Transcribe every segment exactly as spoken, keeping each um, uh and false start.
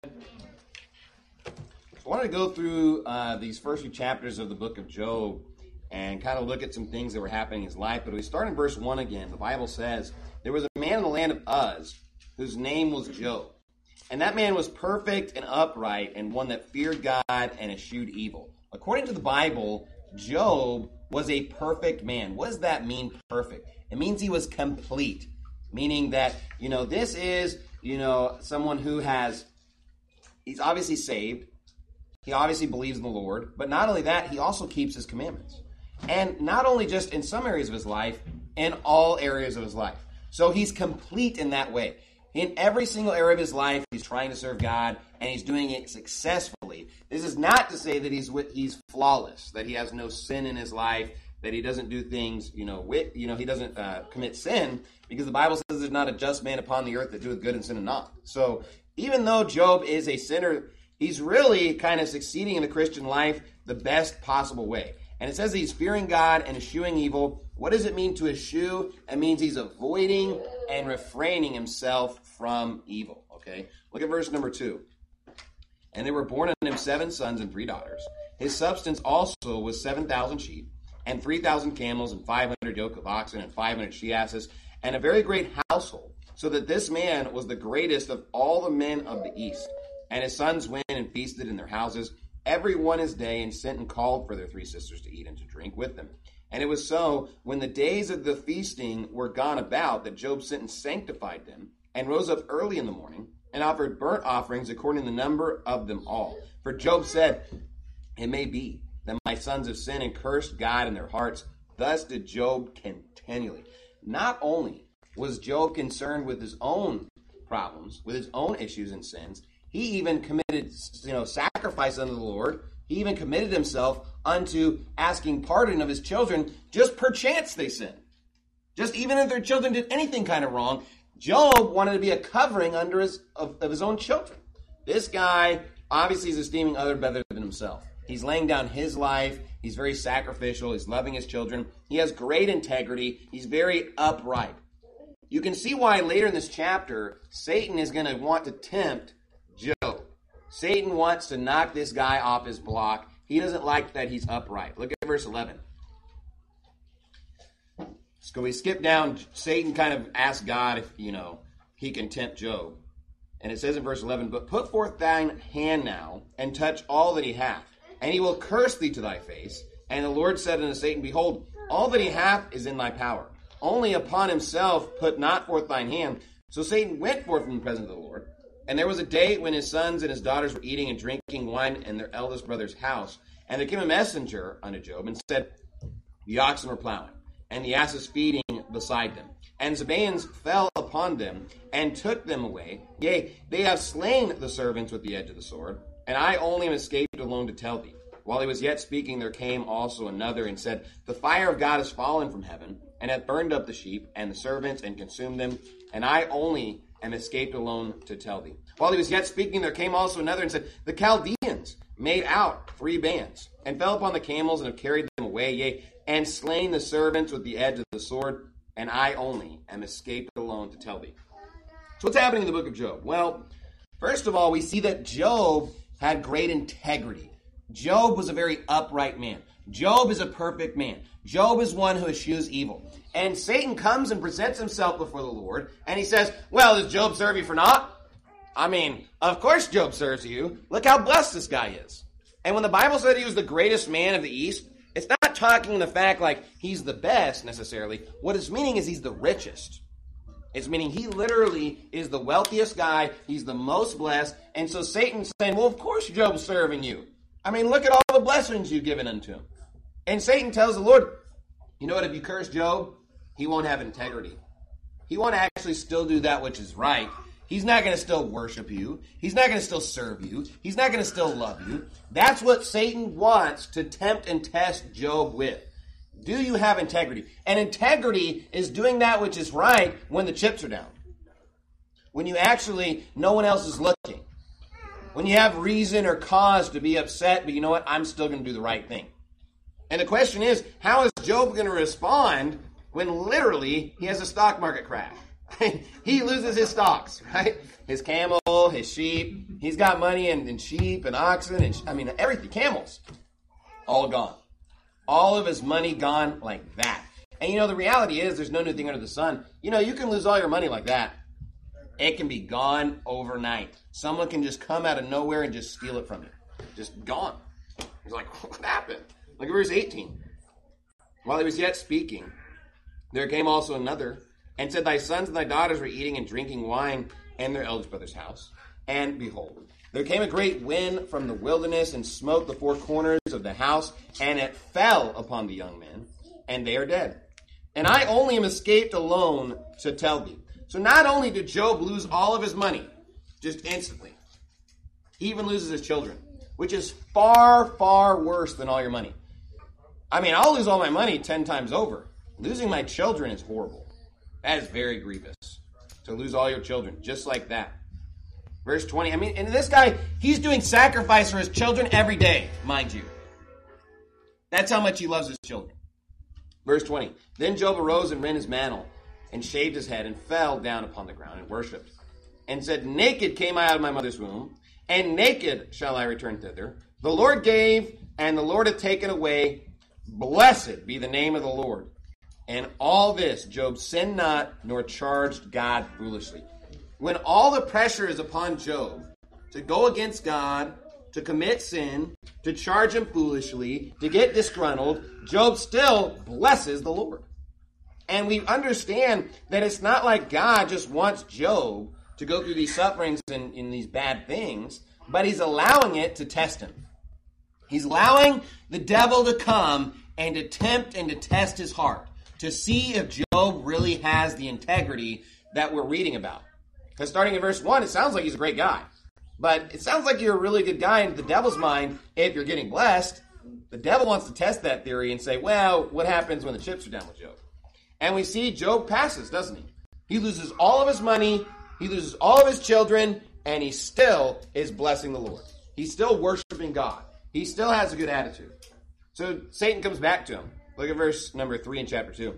I wanted to go through uh, these first few chapters of the book of Job and kind of look at some things that were happening in his life. But we start in verse one again. The Bible says, there was a man in the land of Uz whose name was Job. And that man was perfect and upright and one that feared God and eschewed evil. According to the Bible, Job was a perfect man. What does that mean, perfect? It means he was complete, meaning that, you know, this is, you know, someone who has, he's obviously saved. He obviously believes in the Lord, but not only that, he also keeps his commandments. And not only just in some areas of his life, in all areas of his life. So he's complete in that way. In every single area of his life, he's trying to serve God, and he's doing it successfully. This is not to say that he's he's flawless, that he has no sin in his life, that he doesn't do things, you know, with, you know, he doesn't uh, commit sin, because the Bible says there's not a just man upon the earth that doeth good and sinneth not. So even though Job is a sinner, he's really kind of succeeding in the Christian life the best possible way. And it says he's fearing God and eschewing evil. What does it mean to eschew? It means he's avoiding and refraining himself from evil. Okay? Look at verse number two. And there were born unto him seven sons and three daughters. His substance also was seven thousand sheep, and three thousand camels, and five hundred yoke of oxen, and five hundred she-asses, and a very great household, so that this man was the greatest of all the men of the east. And his sons went and feasted in their houses, every one his day, and sent and called for their three sisters to eat and to drink with them. And it was so, when the days of the feasting were gone about, that Job sent and sanctified them, and rose up early in the morning, and offered burnt offerings according to the number of them all. For Job said, it may be that my sons have sinned and cursed God in their hearts. Thus did Job continually. Not only was Job concerned with his own problems, with his own issues and sins, he even committed, you know, sacrifice unto the Lord. He even committed himself unto asking pardon of his children, just perchance they sin. Just even if their children did anything kind of wrong, Job wanted to be a covering under his of, of his own children. This guy obviously is esteeming others better than himself. He's laying down his life. He's very sacrificial. He's loving his children. He has great integrity. He's very upright. You can see why later in this chapter, Satan is going to want to tempt Job. Satan wants to knock this guy off his block. He doesn't like that he's upright. Look at verse eleven. So we skip down. Satan kind of asks God if, you know, he can tempt Job. And it says in verse eleven, but put forth thine hand now, and touch all that he hath, and he will curse thee to thy face. And the Lord said unto Satan, behold, all that he hath is in thy power. Only upon himself put not forth thine hand. So Satan went forth from the presence of the Lord. And there was a day when his sons and his daughters were eating and drinking wine in their eldest brother's house. And there came a messenger unto Job and said, the oxen were plowing, and the asses feeding beside them. And Sabaeans fell upon them, and took them away. Yea, they have slain the servants with the edge of the sword, and I only am escaped alone to tell thee. While he was yet speaking, there came also another, and said, the fire of God is fallen from heaven, and hath burned up the sheep and the servants, and consumed them, and I only am escaped alone to tell thee. While he was yet speaking, there came also another, and said, the Chaldeans made out three bands, and fell upon the camels, and have carried them away, yea, and slain the servants with the edge of the sword, and I only am escaped alone to tell thee. So what's happening in the book of Job? Well, first of all, we see that Job had great integrity. Job was a very upright man. Job is a perfect man. Job is one who eschews evil. And Satan comes and presents himself before the Lord, and he says, well, does Job serve you for naught? I mean, of course Job serves you. Look how blessed this guy is. And when the Bible said he was the greatest man of the East, it's not talking the fact like he's the best necessarily. What it's meaning is he's the richest. It's meaning he literally is the wealthiest guy. He's the most blessed. And so Satan's saying, well, of course Job's serving you. I mean, look at all the blessings you've given unto him. And Satan tells the Lord, you know what, if you curse Job, he won't have integrity. He won't actually still do that which is right. He's not going to still worship you. He's not going to still serve you. He's not going to still love you. That's what Satan wants to tempt and test Job with. Do you have integrity? And integrity is doing that which is right when the chips are down. When you actually, no one else is looking. When you have reason or cause to be upset, but you know what? I'm still going to do the right thing. And the question is, how is Job going to respond when literally he has a stock market crash? He loses his stocks, right? His camel, his sheep. He's got money in, in sheep and oxen and, I mean, everything. Camels. All gone. All of his money gone like that. And you know, the reality is there's no new thing under the sun. You know, you can lose all your money like that. It can be gone overnight. Someone can just come out of nowhere and just steal it from you. Just gone. He's like, what happened? Look at verse eighteen. While he was yet speaking, there came also another, and said, thy sons and thy daughters were eating and drinking wine in their eldest brother's house. And behold, there came a great wind from the wilderness and smote the four corners of the house, and it fell upon the young men, and they are dead. And I only am escaped alone to tell thee. So not only did Job lose all of his money, just instantly, he even loses his children, which is far, far worse than all your money. I mean, I'll lose all my money ten times over. Losing my children is horrible. That is very grievous, to lose all your children, just like that. Verse twenty, I mean, and this guy, he's doing sacrifice for his children every day, mind you. That's how much he loves his children. Verse twenty, then Job arose and rent his mantle, and shaved his head, and fell down upon the ground, and worshipped, and said, naked came I out of my mother's womb, and naked shall I return thither. The Lord gave, and the Lord hath taken away. Blessed be the name of the Lord. And all this, Job sinned not, nor charged God foolishly. When all the pressure is upon Job to go against God, to commit sin, to charge him foolishly, to get disgruntled, Job still blesses the Lord. And we understand that it's not like God just wants Job to go through these sufferings and, and these bad things, but he's allowing it to test him. He's allowing the devil to come and to tempt and to test his heart, to see if Job really has the integrity that we're reading about. Because starting in verse one, it sounds like he's a great guy. But it sounds like you're a really good guy in the devil's mind if you're getting blessed. The devil wants to test that theory and say, well, what happens when the chips are down with Job? And we see Job passes, doesn't he? He loses all of his money, he loses all of his children, and he still is blessing the Lord. He's still worshiping God. He still has a good attitude. So Satan comes back to him. Look at verse number three in chapter two.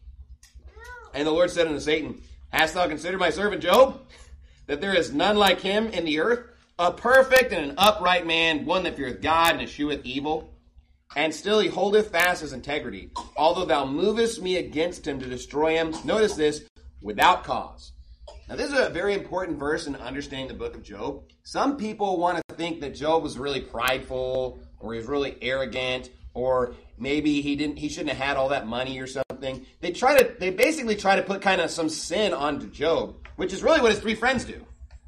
And the Lord said unto Satan, hast thou considered my servant Job, that there is none like him in the earth, a perfect and an upright man, one that feareth God and escheweth evil? And still he holdeth fast his integrity, although thou movest me against him to destroy him. Notice this, without cause. Now this is a very important verse in understanding the book of Job. Some people want to think that Job was really prideful, or he was really arrogant, or maybe he didn't he shouldn't have had all that money or something. They try to they basically try to put kind of some sin onto Job, which is really what his three friends do.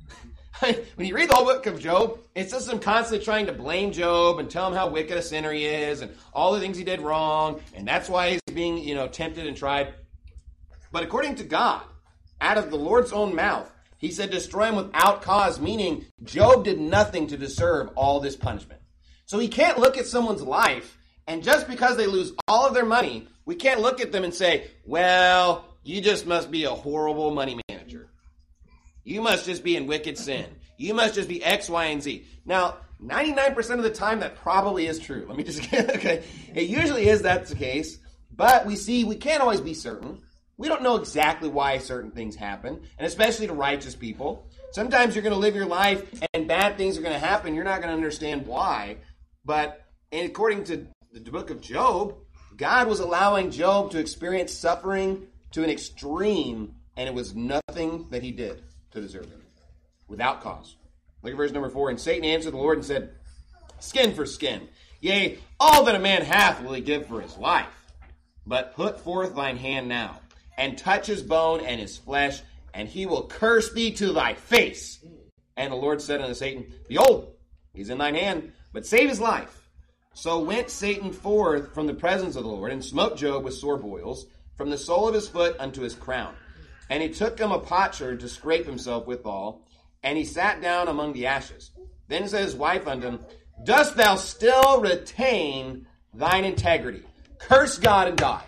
When you read the whole book of Job, it's just them constantly trying to blame Job and tell him how wicked a sinner he is and all the things he did wrong, and that's why he's being, you know, tempted and tried. But according to God, out of the Lord's own mouth, he said destroy him without cause, meaning Job did nothing to deserve all this punishment. So we can't look at someone's life, and just because they lose all of their money, we can't look at them and say, well, you just must be a horrible money manager. You must just be in wicked sin. You must just be X, Y, and Z. Now, ninety-nine percent of the time, that probably is true. Let me just get, okay. It usually is that's the case, but we see we can't always be certain. We don't know exactly why certain things happen, and especially to righteous people. Sometimes you're going to live your life, and bad things are going to happen. You're not going to understand why, but according to the book of Job, God was allowing Job to experience suffering to an extreme, and it was nothing that he did to deserve it, without cause. Look at verse number four. And Satan answered the Lord and said, skin for skin. Yea, all that a man hath will he give for his life. But put forth thine hand now, and touch his bone and his flesh, and he will curse thee to thy face. And the Lord said unto Satan, behold, he's in thine hand, but save his life. So went Satan forth from the presence of the Lord, and smote Job with sore boils, from the sole of his foot unto his crown. And he took him a potsherd to scrape himself withal, and he sat down among the ashes. Then said his wife unto him, dost thou still retain thine integrity? Curse God and die.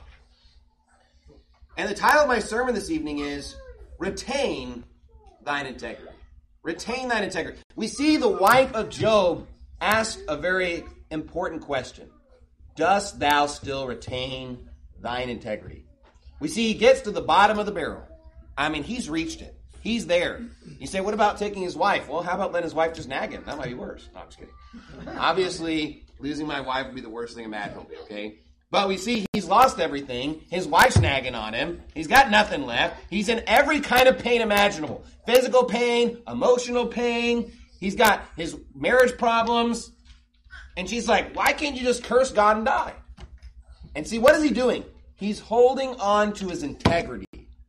And the title of my sermon this evening is, Retain Thine Integrity. Retain thine integrity. We see the wife of Job ask a very important question. Dost thou still retain thine integrity? We see he gets to the bottom of the barrel. I mean, he's reached it. He's there. You say, what about taking his wife? Well, how about letting his wife just nag him? That might be worse. No, I'm just kidding. Obviously, losing my wife would be the worst thing imaginable, okay? But we see he's lost everything. His wife's nagging on him. He's got nothing left. He's in every kind of pain imaginable. Physical pain, emotional pain. He's got his marriage problems. And she's like, why can't you just curse God and die? And see, what is he doing? He's holding on to his integrity.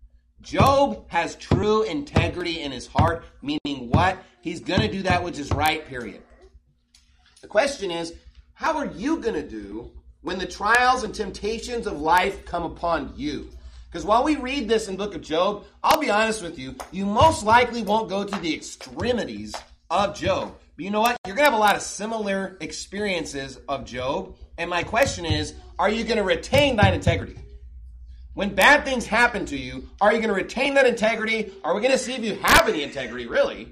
Job has true integrity in his heart, meaning what? He's going to do that which is right, period. The question is, how are you going to do when the trials and temptations of life come upon you? Because while we read this in the book of Job, I'll be honest with you, you most likely won't go to the extremities of Job. But you know what? You're going to have a lot of similar experiences of Job. And my question is, are you going to retain that integrity? When bad things happen to you, are you going to retain that integrity? Are we going to see if you have any integrity, really?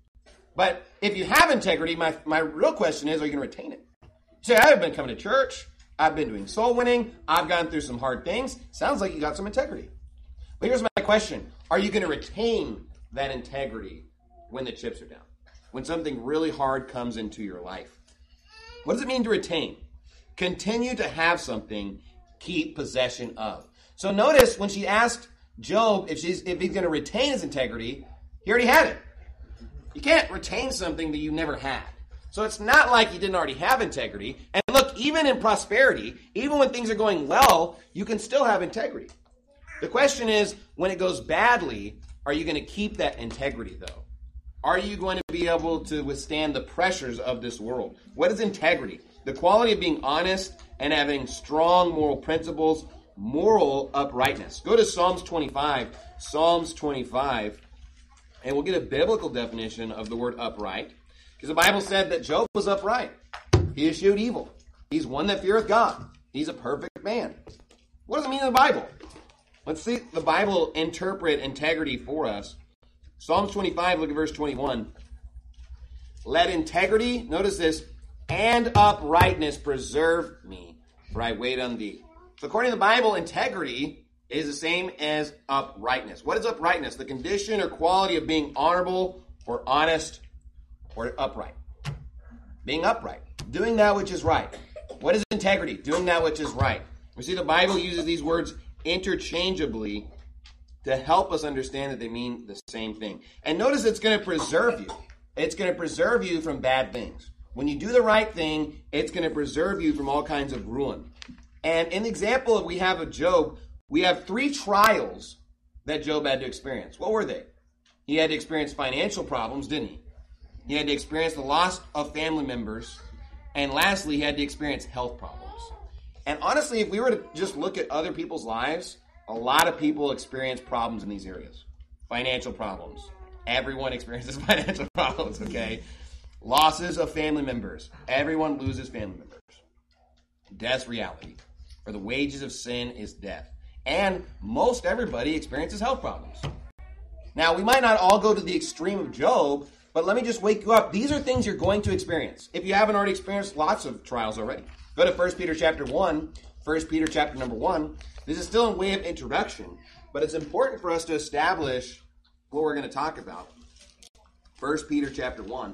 But if you have integrity, my, my real question is, are you going to retain it? Say, I've been coming to church. I've been doing soul winning. I've gone through some hard things. Sounds like you got some integrity. But here's my question. Are you going to retain that integrity when the chips are down? When something really hard comes into your life? What does it mean to retain? Continue to have something, keep possession of. So notice when she asked Job if she's if he's going to retain his integrity, he already had it. You can't retain something that you never had. So it's not like you didn't already have integrity. And look, even in prosperity, even when things are going well, you can still have integrity. The question is, when it goes badly, are you going to keep that integrity, though? Are you going to be able to withstand the pressures of this world? What is integrity? The quality of being honest and having strong moral principles, moral uprightness. Go to Psalms twenty-five. Psalms twenty-five. And we'll get a biblical definition of the word upright. Because the Bible said that Job was upright. He eschewed evil. He's one that feareth God. He's a perfect man. What does it mean in the Bible? Let's see the Bible interpret integrity for us. Psalms twenty-five, look at verse twenty-one. Let integrity, notice this, and uprightness preserve me, for I wait on thee. So according to the Bible, integrity is the same as uprightness. What is uprightness? The condition or quality of being honorable or honest or upright. Being upright. Doing that which is right. What is integrity? Doing that which is right. We see the Bible uses these words interchangeably to help us understand that they mean the same thing. And notice it's going to preserve you. It's going to preserve you from bad things. When you do the right thing, it's going to preserve you from all kinds of ruin. And in the example that we have of Job, we have three trials that Job had to experience. What were they? He had to experience financial problems, didn't he? He had to experience the loss of family members. And lastly, he had to experience health problems. And honestly, if we were to just look at other people's lives, a lot of people experience problems in these areas. Financial problems. Everyone experiences financial problems, okay? Losses of family members. Everyone loses family members. Death's reality. For the wages of sin is death. And most everybody experiences health problems. Now, we might not all go to the extreme of Job, but let me just wake you up. These are things you're going to experience. If you haven't already experienced lots of trials already. Go to First Peter chapter one. First Peter chapter number one. This is still in way of introduction, but it's important for us to establish what we're going to talk about. First Peter chapter one.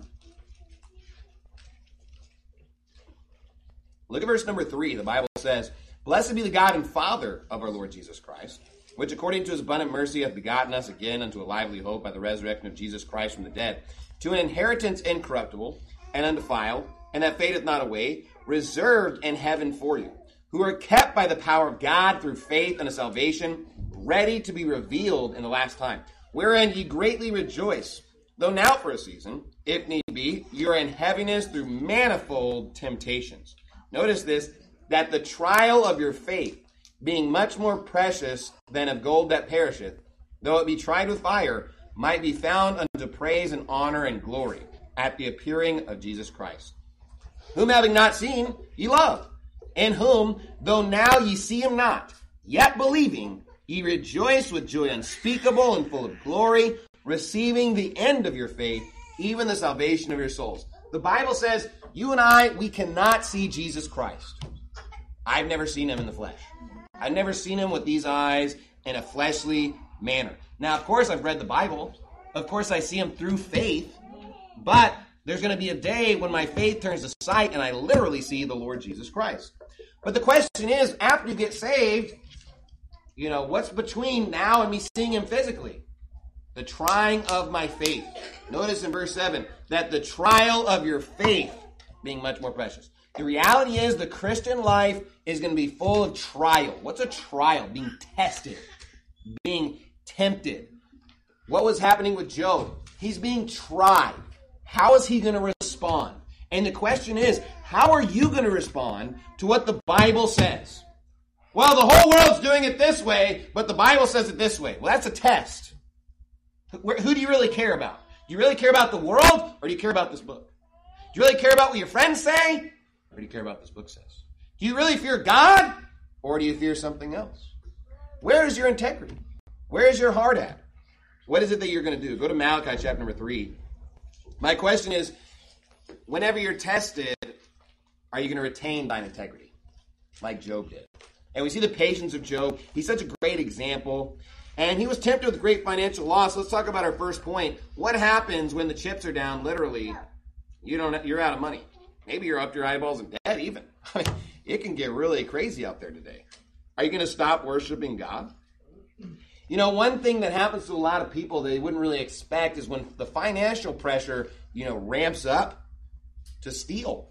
Look at verse number three. The Bible says, Blessed be the God and Father of our Lord Jesus Christ, which according to his abundant mercy hath begotten us again unto a lively hope by the resurrection of Jesus Christ from the dead, to an inheritance incorruptible and undefiled, and that fadeth not away, reserved in heaven for you, who are kept by the power of God through faith unto salvation, ready to be revealed in the last time, wherein ye greatly rejoice, though now for a season, if need be, you are in heaviness through manifold temptations. Notice this, that the trial of your faith, being much more precious than of gold that perisheth, though it be tried with fire, might be found unto praise and honor and glory at the appearing of Jesus Christ, whom having not seen, ye love, in whom, though now ye see him not, yet believing, ye rejoice with joy unspeakable and full of glory, receiving the end of your faith, even the salvation of your souls. The Bible says, you and I, we cannot see Jesus Christ. I've never seen him in the flesh. I've never seen him with these eyes in a fleshly manner. Now, of course, I've read the Bible. Of course, I see him through faith. But there's going to be a day when my faith turns to sight and I literally see the Lord Jesus Christ. But the question is, after you get saved, you know, what's between now and me seeing him physically? The trying of my faith. Notice in verse seven that the trial of your faith being much more precious. The reality is the Christian life is going to be full of trial. What's a trial? Being tested. Being tempted. What was happening with Job? He's being tried. How is he going to respond? And the question is, how are you going to respond to what the Bible says? Well, the whole world's doing it this way, but the Bible says it this way. Well, that's a test. Who do you really care about? Do you really care about the world, or do you care about this book? Do you really care about what your friends say, or do you care about what this book says? Do you really fear God, or do you fear something else? Where is your integrity? Where is your heart at? What is it that you're going to do? Go to Malachi chapter number three. My question is, whenever you're tested, are you going to retain thine integrity like Job did? And we see the patience of Job. He's such a great example. And he was tempted with great financial loss. Let's talk about our first point. What happens when the chips are down, literally, you don't, you're out of money? Maybe you're up to your eyeballs in debt even. I mean, it can get really crazy out there today. Are you going to stop worshiping God? You know, one thing that happens to a lot of people that they wouldn't really expect is when the financial pressure, you know, ramps up to steal,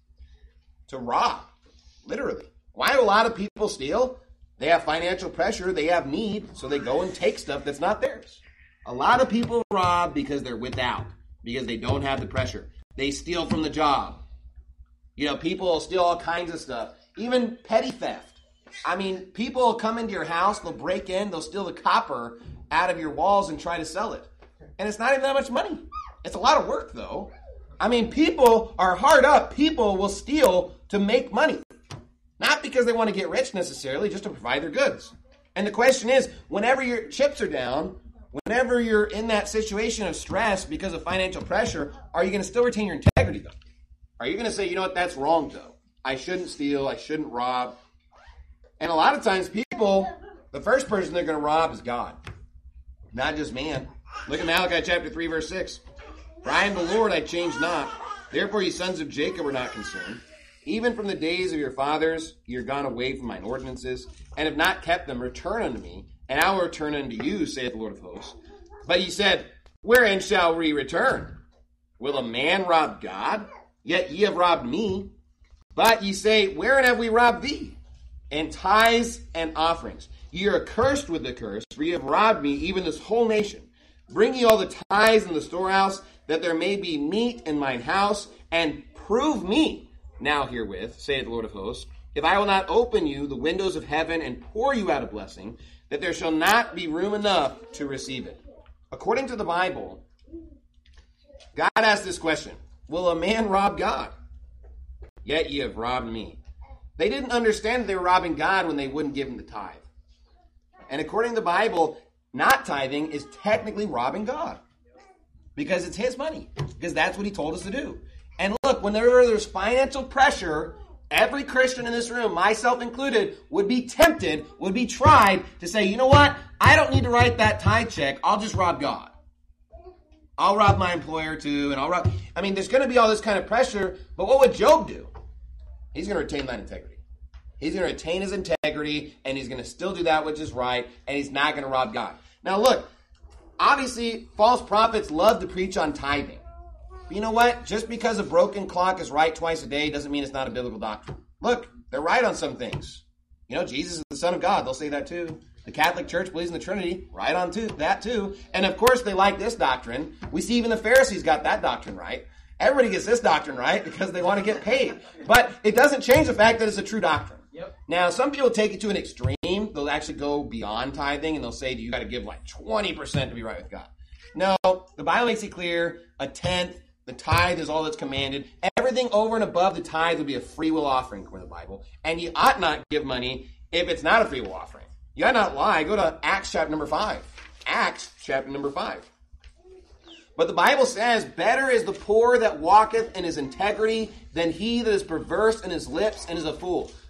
to rob, literally. Why do a lot of people steal? They have financial pressure, they have need, so they go and take stuff that's not theirs. A lot of people rob because they're without, because they don't have the pressure. They steal from the job. You know, people will steal all kinds of stuff, even petty theft. I mean, people will come into your house, they'll break in, they'll steal the copper out of your walls and try to sell it. And it's not even that much money. It's a lot of work, though. I mean, people are hard up. People will steal to make money. Not because they want to get rich necessarily, just to provide their goods. And the question is, whenever your chips are down, whenever you're in that situation of stress because of financial pressure, are you going to still retain your integrity, though? Are you going to say, you know what, that's wrong, though. I shouldn't steal, I shouldn't rob. And a lot of times people, the first person they're going to rob is God, not just man. Look at Malachi chapter three, verse six. For I am the Lord, I change not. Therefore ye sons of Jacob are not concerned. Even from the days of your fathers, ye are gone away from mine ordinances, and have not kept them. Return unto me, and I will return unto you, saith the Lord of hosts. But ye said, wherein shall we return? Will a man rob God? Yet ye have robbed me. But ye say, wherein have we robbed thee? In tithes and offerings. Ye are accursed with the curse, for ye have robbed me, even this whole nation. Bring ye all the tithes in the storehouse, that there may be meat in mine house, and prove me now herewith, saith the Lord of hosts, if I will not open you the windows of heaven and pour you out a blessing, that there shall not be room enough to receive it. According to the Bible, God asked this question, will a man rob God? Yet ye have robbed me. They didn't understand that they were robbing God when they wouldn't give him the tithe. And according to the Bible, not tithing is technically robbing God. Because it's his money. Because that's what he told us to do. And look, whenever there's financial pressure, every Christian in this room, myself included, would be tempted, would be tried to say, you know what? I don't need to write that tithe check. I'll just rob God. I'll rob my employer too, and I'll rob... I mean, there's going to be all this kind of pressure, but what would Job do? He's going to retain that integrity. He's going to retain his integrity, and he's going to still do that which is right, and he's not going to rob God. Now look, obviously, false prophets love to preach on tithing. But you know what? Just because a broken clock is right twice a day doesn't mean it's not a biblical doctrine. Look, they're right on some things. You know, Jesus is the Son of God. They'll say that too. The Catholic Church believes in the Trinity. Right on to that too. And of course, they like this doctrine. We see even the Pharisees got that doctrine right. Everybody gets this doctrine right because they want to get paid. But it doesn't change the fact that it's a true doctrine. Yep. Now, some people take it to an extreme. They'll actually go beyond tithing and they'll say you got to give like twenty percent to be right with God. No, the Bible makes it clear a tenth. The tithe is all that's commanded. Everything over and above the tithe will be a free will offering according to the Bible. And you ought not give money if it's not a free will offering. You ought not lie. Go to Acts chapter number five. Acts chapter number five. But the Bible says, better is the poor that walketh in his integrity than he that is perverse in his lips and is a fool.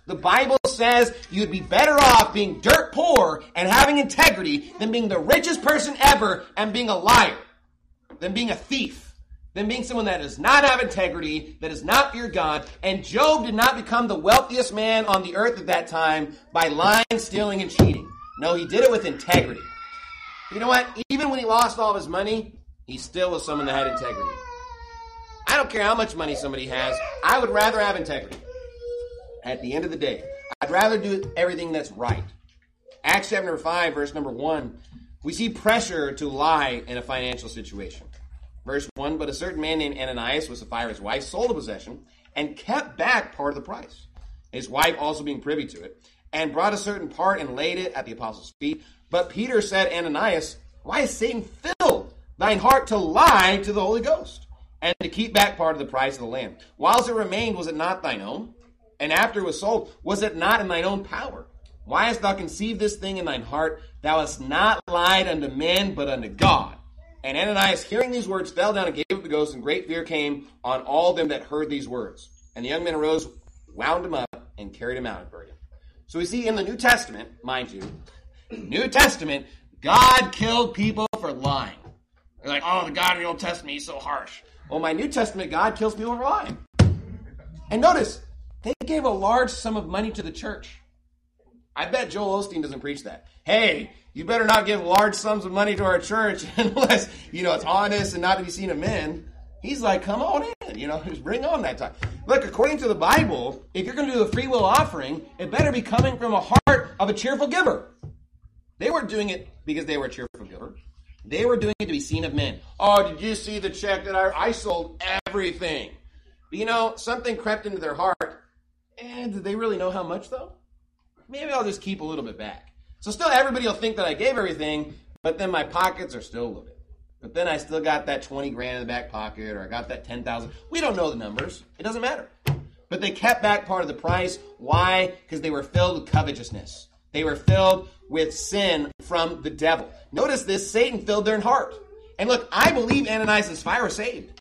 The Bible says you'd be better off being dirt poor and having integrity than being the richest person ever and being a liar, than being a thief, than being someone that does not have integrity, that does not fear God. And Job did not become the wealthiest man on the earth at that time by lying, stealing, and cheating. No, he did it with integrity. You know what? Even when he lost all of his money, he still was someone that had integrity. I don't care how much money somebody has. I would rather have integrity. At the end of the day, I'd rather do everything that's right. Acts chapter number five, verse number one, we see pressure to lie in a financial situation. Verse one, but a certain man named Ananias was Sapphira's wife, sold a possession, and kept back part of the price. His wife also being privy to it, and brought a certain part and laid it at the apostles' feet. But Peter said, Ananias, why has Satan filled thine heart to lie to the Holy Ghost, and to keep back part of the price of the land? Whilst it remained, was it not thine own? And after it was sold, was it not in thine own power? Why hast thou conceived this thing in thine heart? Thou hast not lied unto men, but unto God. And Ananias, hearing these words, fell down and gave up the ghost, and great fear came on all them that heard these words. And the young men arose, wound him up, and carried him out and buried him. So we see in the New Testament, mind you, New Testament, God killed people for lying. They're like, oh, the God in the Old Testament, he's so harsh. Well, my New Testament, God kills people for lying. And notice, they gave a large sum of money to the church. I bet Joel Osteen doesn't preach that. Hey, you better not give large sums of money to our church unless, you know, it's honest and not to be seen of men. He's like, come on in, you know, just bring on that time. Look, according to the Bible, if you're going to do a free will offering, it better be coming from a heart of a cheerful giver. They weren't doing it because they were a cheerful giver. They were doing it to be seen of men. Oh, did you see the check that I, I sold everything? But you know, something crept into their heart. And did they really know how much, though? Maybe I'll just keep a little bit back. So still everybody will think that I gave everything, but then my pockets are still loaded. But then I still got that twenty grand in the back pocket, or I got that ten thousand. We don't know the numbers. It doesn't matter. But they kept back part of the price. Why? Because they were filled with covetousness. They were filled with sin from the devil. Notice this, Satan filled their heart. And look, I believe Ananias and Sapphira were saved.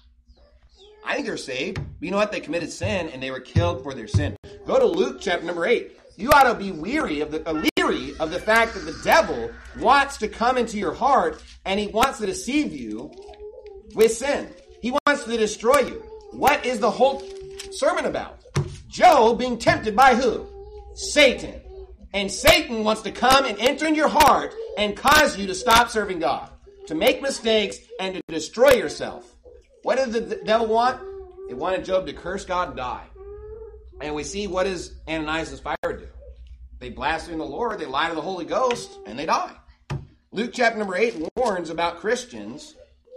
I think they're saved. But you know what? They committed sin and they were killed for their sin. Go to Luke chapter number eight. You ought to be weary of the uh, leery of the fact that the devil wants to come into your heart and he wants to deceive you with sin. He wants to destroy you. What is the whole sermon about? Job being tempted by who? Satan. And Satan wants to come and enter in your heart and cause you to stop serving God, to make mistakes and to destroy yourself. What did the devil want? It wanted Job to curse God and die. And we see, what does Ananias and Sapphira do? They blaspheme the Lord, they lie to the Holy Ghost, and they die. Luke chapter number eight warns about Christians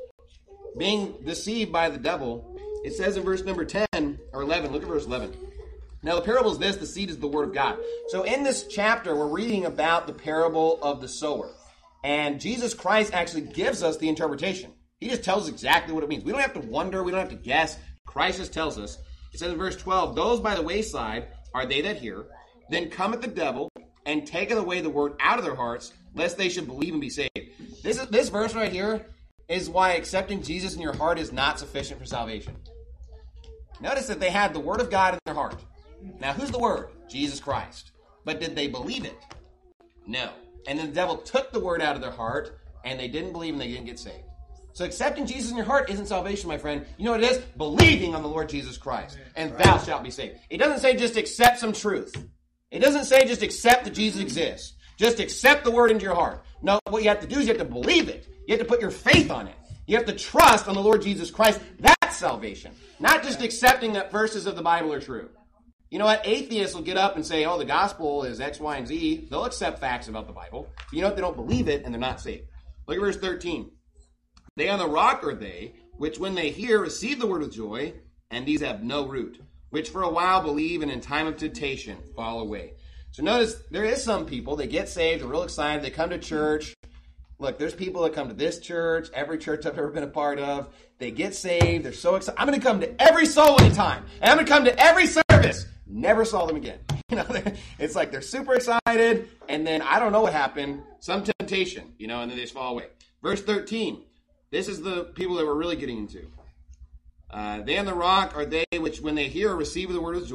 being deceived by the devil. It says in verse number ten or eleven, look at verse eleven. Now the parable is this, the seed is the word of God. So in this chapter, we're reading about the parable of the sower. And Jesus Christ actually gives us the interpretation. He just tells us exactly what it means. We don't have to wonder, we don't have to guess. Christ just tells us. It says in verse twelve, those by the wayside are they that hear, then cometh the devil, and taketh away the word out of their hearts, lest they should believe and be saved. This is, this verse right here is why accepting Jesus in your heart is not sufficient for salvation. Notice that they had the word of God in their heart. Now, who's the word? Jesus Christ. But did they believe it? No. And then the devil took the word out of their heart, and they didn't believe and they didn't get saved. So accepting Jesus in your heart isn't salvation, my friend. You know what it is? Believing on the Lord Jesus Christ, and thou shalt be saved. It doesn't say just accept some truth. It doesn't say just accept that Jesus exists. Just accept the word into your heart. No, what you have to do is you have to believe it. You have to put your faith on it. You have to trust on the Lord Jesus Christ. That's salvation. Not just accepting that verses of the Bible are true. You know what? Atheists will get up and say, oh, the gospel is X, Y, and Z. They'll accept facts about the Bible. But you know what? They don't believe it, and they're not saved. Look at verse thirteen. They on the rock are they, which when they hear receive the word with joy, and these have no root, which for a while believe, and in time of temptation fall away. So notice, there is some people, they get saved, they're real excited, they come to church. Look, there's people that come to this church, every church I've ever been a part of. They get saved, they're so excited. I'm going to come to every soul anytime, and I'm going to come to every service. Never saw them again. You know, it's like they're super excited, and then I don't know what happened, some temptation, you know, and then they just fall away. Verse thirteen. This is the people that we're really getting into. Uh, they on the rock are they which when they hear receive the word with joy,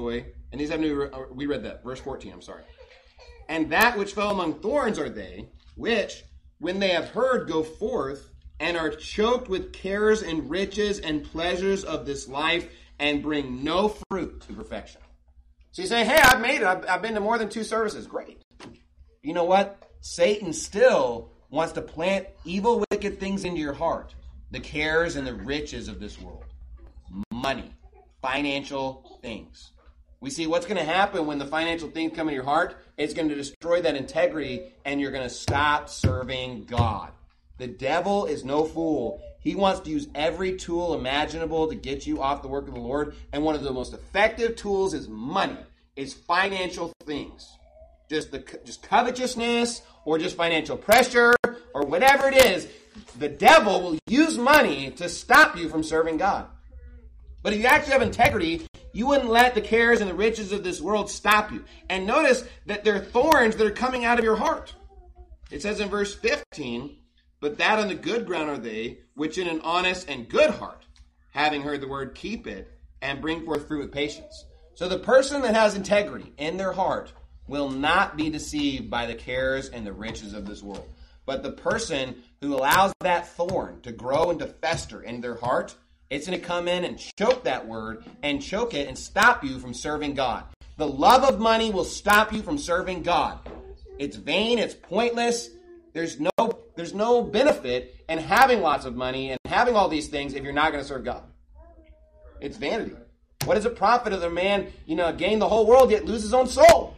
And these have new, we read that, verse fourteen, I'm sorry. And that which fell among thorns are they, which, when they have heard, go forth, and are choked with cares and riches and pleasures of this life, and bring no fruit to perfection. So you say, hey, I've made it. I've, I've been to more than two services. Great. You know what? Satan still wants to plant evil, wicked things into your heart. The cares and the riches of this world. Money. Financial things. We see what's going to happen when the financial things come in your heart. It's going to destroy that integrity, and you're going to stop serving God. The devil is no fool. He wants to use every tool imaginable to get you off the work of the Lord. And one of the most effective tools is money, is financial things. Just the just covetousness or just financial pressure or whatever it is. The devil will use money to stop you from serving God. But if you actually have integrity, you wouldn't let the cares and the riches of this world stop you. And notice that there are thorns that are coming out of your heart. It says in verse fifteen, but that on the good ground are they, which in an honest and good heart, having heard the word, keep it, and bring forth fruit with patience. So the person that has integrity in their heart will not be deceived by the cares and the riches of this world. But the person who allows that thorn to grow and to fester in their heart, it's going to come in and choke that word and choke it and stop you from serving God. The love of money will stop you from serving God. It's vain. It's pointless. There's no, there's no benefit in having lots of money and having all these things if you're not going to serve God. It's vanity. What does it profit of a man, you know, gain the whole world yet lose his own soul?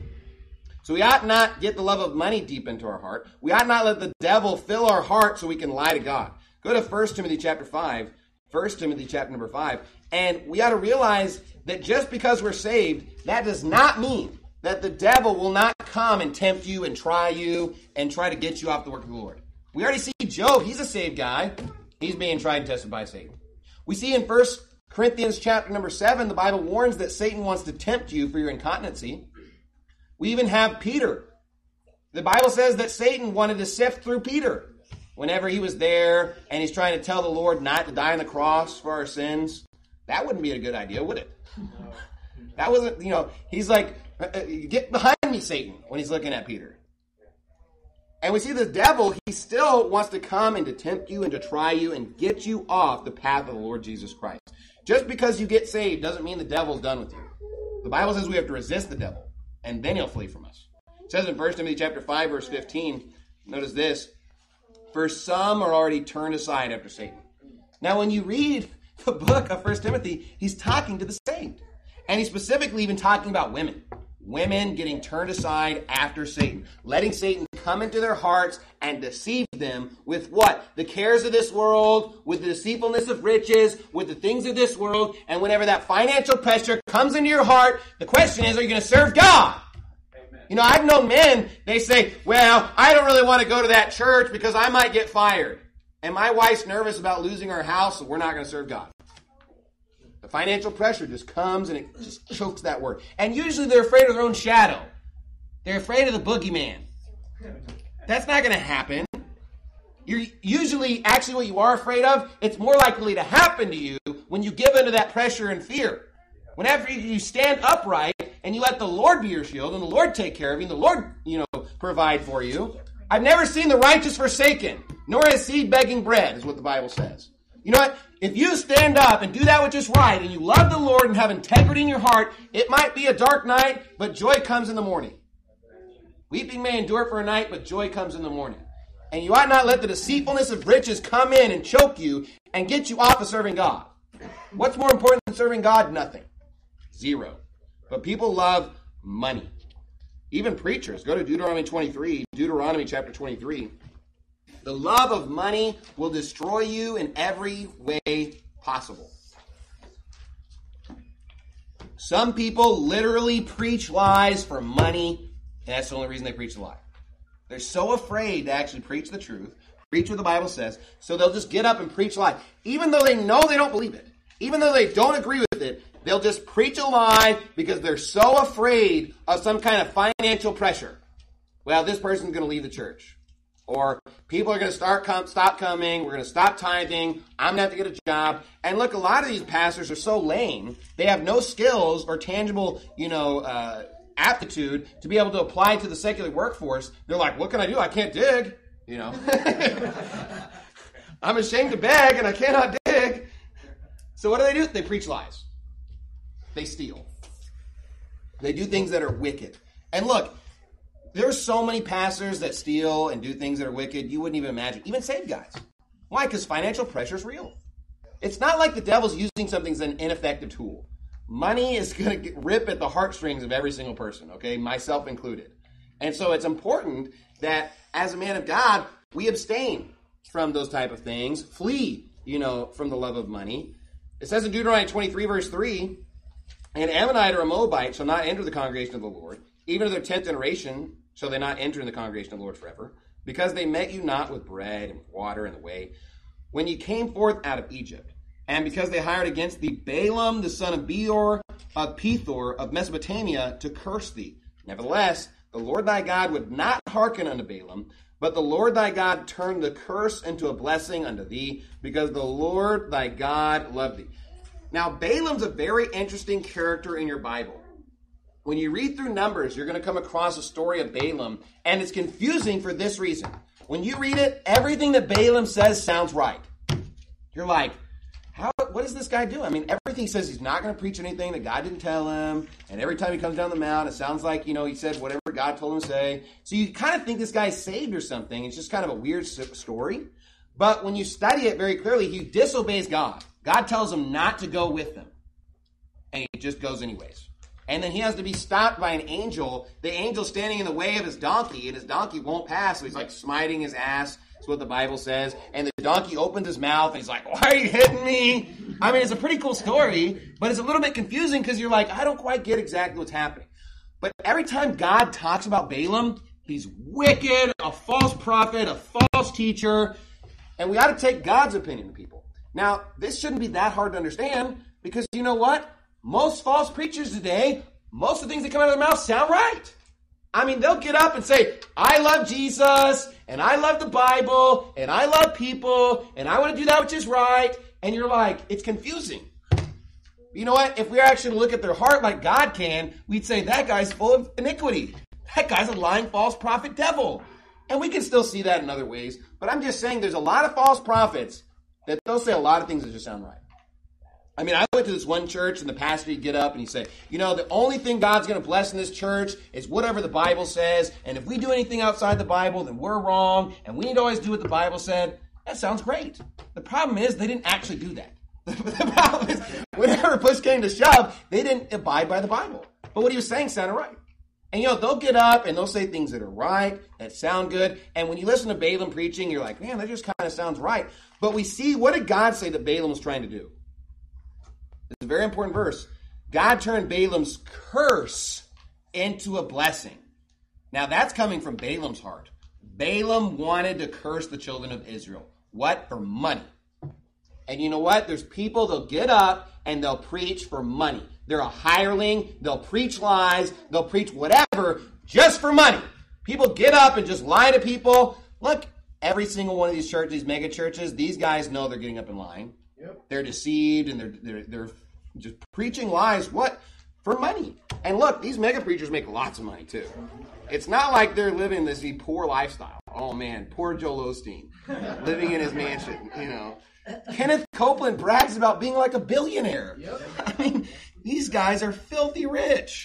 So we ought not get the love of money deep into our heart. We ought not let the devil fill our heart so we can lie to God. Go to First Timothy chapter five. First Timothy chapter number five. And we ought to realize that just because we're saved, that does not mean that the devil will not come and tempt you and try you and try to get you off the work of the Lord. We already see Job. He's a saved guy. He's being tried and tested by Satan. We see in First Corinthians chapter number seven, the Bible warns that Satan wants to tempt you for your incontinency. We even have Peter. The Bible says that Satan wanted to sift through Peter whenever he was there and he's trying to tell the Lord not to die on the cross for our sins. That wouldn't be a good idea, would it? That wasn't, you know, he's like, get behind me, Satan, when he's looking at Peter. And we see the devil, he still wants to come and to tempt you and to try you and get you off the path of the Lord Jesus Christ. Just because you get saved doesn't mean the devil's done with you. The Bible says we have to resist the devil, and then he'll flee from us. It says in First Timothy chapter five, verse fifteen, notice this, for some are already turned aside after Satan. Now, when you read the book of First Timothy, he's talking to the saved. And he's specifically even talking about women. Women getting turned aside after Satan. Letting Satan come into their hearts and deceive them with what? The cares of this world, with the deceitfulness of riches, with the things of this world. And whenever that financial pressure comes into your heart, the question is, are you going to serve God? Amen. You know, I've known men, they say, well, I don't really want to go to that church because I might get fired. And my wife's nervous about losing our house, so we're not going to serve God. The financial pressure just comes and it just chokes that word. And usually they're afraid of their own shadow. They're afraid of the boogeyman. That's not going to happen. You're usually, actually what you are afraid of, it's more likely to happen to you when you give into that pressure and fear. Whenever you stand upright and you let the Lord be your shield and the Lord take care of you and the Lord, you know, provide for you. I've never seen the righteous forsaken, nor his seed begging bread, is what the Bible says. You know what? If you stand up and do that which is right, and you love the Lord and have integrity in your heart, it might be a dark night, but joy comes in the morning. Weeping may endure for a night, but joy comes in the morning. And you ought not let the deceitfulness of riches come in and choke you and get you off of serving God. What's more important than serving God? Nothing. Zero. But people love money. Even preachers. Go to Deuteronomy twenty-three. Deuteronomy chapter twenty-three. The love of money will destroy you in every way possible. Some people literally preach lies for money, and that's the only reason they preach the lie. They're so afraid to actually preach the truth, preach what the Bible says, so they'll just get up and preach a lie. Even though they know they don't believe it, even though they don't agree with it, they'll just preach a lie because they're so afraid of some kind of financial pressure. Well, this person's going to leave the church. Or people are going to start com- stop coming. We're going to stop tithing. I'm going to have to get a job. And look, a lot of these pastors are so lame. They have no skills or tangible, you know, uh, aptitude to be able to apply to the secular workforce. They're like, what can I do? I can't dig. You know, I'm ashamed to beg and I cannot dig. So what do they do? They preach lies. They steal. They do things that are wicked. And look, there's so many pastors that steal and do things that are wicked, you wouldn't even imagine. Even saved guys. Why? Because financial pressure is real. It's not like the devil's using something as an ineffective tool. Money is going to rip at the heartstrings of every single person, okay? Myself included. And so it's important that as a man of God, we abstain from those type of things. Flee, you know, from the love of money. It says in Deuteronomy twenty-three, verse three, an Ammonite or a Moabite shall not enter the congregation of the Lord. Even of their tenth generation shall they not enter in the congregation of the Lord forever, because they met you not with bread and water in the way when you came forth out of Egypt. And because they hired against thee Balaam, the son of Beor, of Pethor, of Mesopotamia, to curse thee. Nevertheless, the Lord thy God would not hearken unto Balaam, but the Lord thy God turned the curse into a blessing unto thee, because the Lord thy God loved thee. Now, Balaam's a very interesting character in your Bible. When you read through Numbers, you're going to come across a story of Balaam, and it's confusing for this reason. When you read it, everything that Balaam says sounds right. You're like, how? What does this guy do? I mean, everything says he's not going to preach anything that God didn't tell him, and every time he comes down the mount, it sounds like, you know, he said whatever God told him to say. So you kind of think this guy's saved or something. It's just kind of a weird story. But when you study it very clearly, he disobeys God. God tells him not to go with them, and he just goes anyways. And then he has to be stopped by an angel. The angel standing in the way of his donkey, and his donkey won't pass. So he's like smiting his ass. That's what the Bible says. And the donkey opens his mouth, and he's like, why are you hitting me? I mean, it's a pretty cool story, but it's a little bit confusing because you're like, I don't quite get exactly what's happening. But every time God talks about Balaam, he's wicked, a false prophet, a false teacher. And we ought to take God's opinion of people. Now, this shouldn't be that hard to understand because you know what? Most false preachers today, most of the things that come out of their mouth sound right. I mean, they'll get up and say, I love Jesus, and I love the Bible, and I love people, and I want to do that which is right. And you're like, it's confusing. You know what? If we actually look at their heart like God can, we'd say that guy's full of iniquity. That guy's a lying false prophet devil. And we can still see that in other ways. But I'm just saying there's a lot of false prophets that they'll say a lot of things that just sound right. I mean, I went to this one church, and the pastor would get up and he'd say, you know, the only thing God's going to bless in this church is whatever the Bible says. And if we do anything outside the Bible, then we're wrong. And we need to always do what the Bible said. That sounds great. The problem is they didn't actually do that. The problem is whenever push came to shove, they didn't abide by the Bible. But what he was saying sounded right. And, you know, they'll get up and they'll say things that are right, that sound good. And when you listen to Balaam preaching, you're like, man, that just kind of sounds right. But we see, what did God say that Balaam was trying to do? It's a very important verse. God turned Balaam's curse into a blessing. Now, that's coming from Balaam's heart. Balaam wanted to curse the children of Israel. What? For money. And you know what? There's people, they'll get up and they'll preach for money. They're a hireling. They'll preach lies. They'll preach whatever just for money. People get up and just lie to people. Look, every single one of these churches, these mega churches, these guys know they're getting up and lying. Yep. They're deceived and they're, they're they're just preaching lies. What? For money. And look, these mega preachers make lots of money too. It's not like they're living this poor lifestyle. Oh man, poor Joel Osteen living in his mansion. You know, Kenneth Copeland brags about being like a billionaire. Yep. I mean, these guys are filthy rich,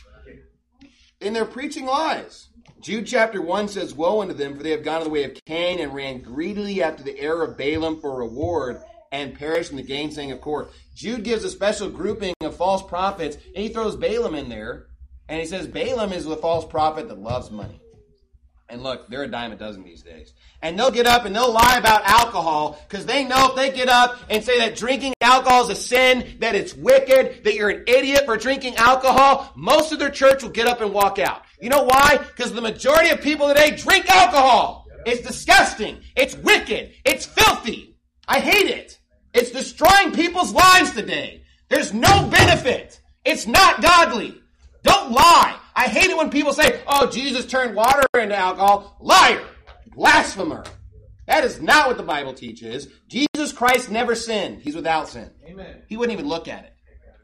and they're preaching lies. Jude chapter one says, woe unto them, for they have gone the way of Cain and ran greedily after the error of Balaam for reward, and perished in the gainsaying of court. Jude gives a special grouping of false prophets, and he throws Balaam in there, and he says Balaam is the false prophet that loves money. And look, they're a dime a dozen these days. And they'll get up and they'll lie about alcohol because they know if they get up and say that drinking alcohol is a sin, that it's wicked, that you're an idiot for drinking alcohol, most of their church will get up and walk out. You know why? Because the majority of people today drink alcohol. It's disgusting. It's wicked. It's filthy. I hate it. It's destroying people's lives today. There's no benefit. It's not godly. Don't lie. I hate it when people say, oh, Jesus turned water into alcohol. Liar. Blasphemer. That is not what the Bible teaches. Jesus Christ never sinned. He's without sin. Amen. He wouldn't even look at it.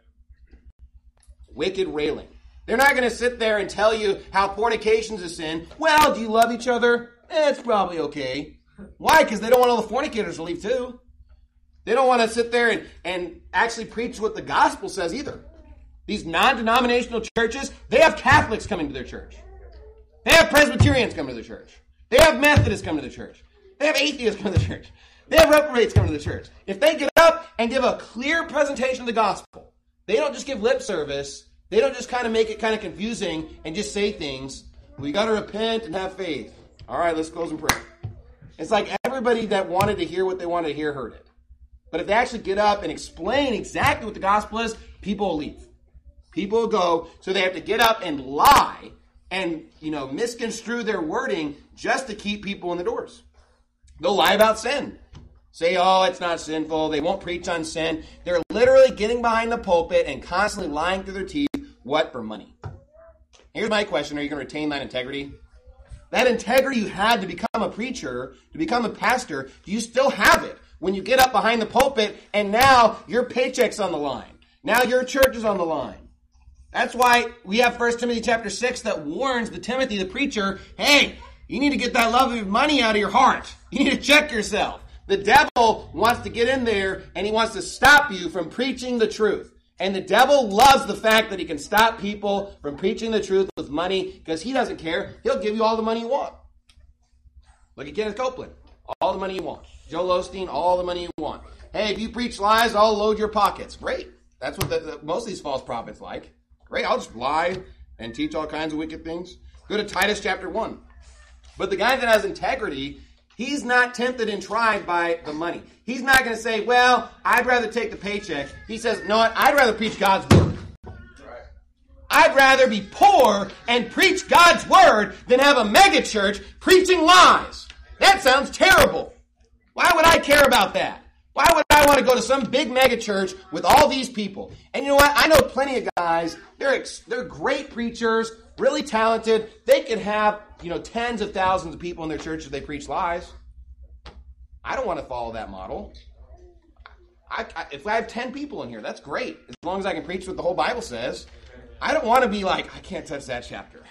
Wicked railing. They're not going to sit there and tell you how fornication is a sin. Well, do you love each other? Eh, it's probably okay. Why? Because they don't want all the fornicators to leave too. They don't want to sit there and, and actually preach what the gospel says either. These non-denominational churches, they have Catholics coming to their church. They have Presbyterians coming to the church. They have Methodists coming to the church. They have atheists coming to the church. They have reprobates coming to the church. If they get up and give a clear presentation of the gospel, they don't just give lip service. They don't just kind of make it kind of confusing and just say things. We got to repent and have faith. All right, let's close in prayer. It's like everybody that wanted to hear what they wanted to hear heard it. But if they actually get up and explain exactly what the gospel is, people will leave. People will go, so they have to get up and lie and, you know, misconstrue their wording just to keep people in the doors. They'll lie about sin. Say, oh, it's not sinful. They won't preach on sin. They're literally getting behind the pulpit and constantly lying through their teeth. What? For money. Here's my question. Are you going to retain that integrity? That integrity you had to become a preacher, to become a pastor, do you still have it when you get up behind the pulpit and now your paycheck's on the line? Now your church is on the line. That's why we have First Timothy chapter six that warns the Timothy, the preacher, hey, you need to get that love of money out of your heart. You need to check yourself. The devil wants to get in there and he wants to stop you from preaching the truth. And the devil loves the fact that he can stop people from preaching the truth with money because he doesn't care. He'll give you all the money you want. Look at Kenneth Copeland. All the money you want. Joel Osteen, all the money you want. Hey, if you preach lies, I'll load your pockets. Great. That's what the, the, most of these false prophets like. Great, I'll just lie and teach all kinds of wicked things. Go to Titus chapter one. But the guy that has integrity, he's not tempted and tried by the money. He's not going to say, well, I'd rather take the paycheck. He says, no, I'd rather preach God's word. Right. I'd rather be poor and preach God's word than have a mega church preaching lies. That sounds terrible. Why would I care about that? Why would I want to go to some big mega church with all these people? And you know what? I know plenty of guys. They're ex- they're great preachers, really talented. They can have, you know, tens of thousands of people in their church if they preach lies. I don't want to follow that model. I, I, if I have ten people in here, that's great. As long as I can preach what the whole Bible says. I don't want to be like, I can't touch that chapter.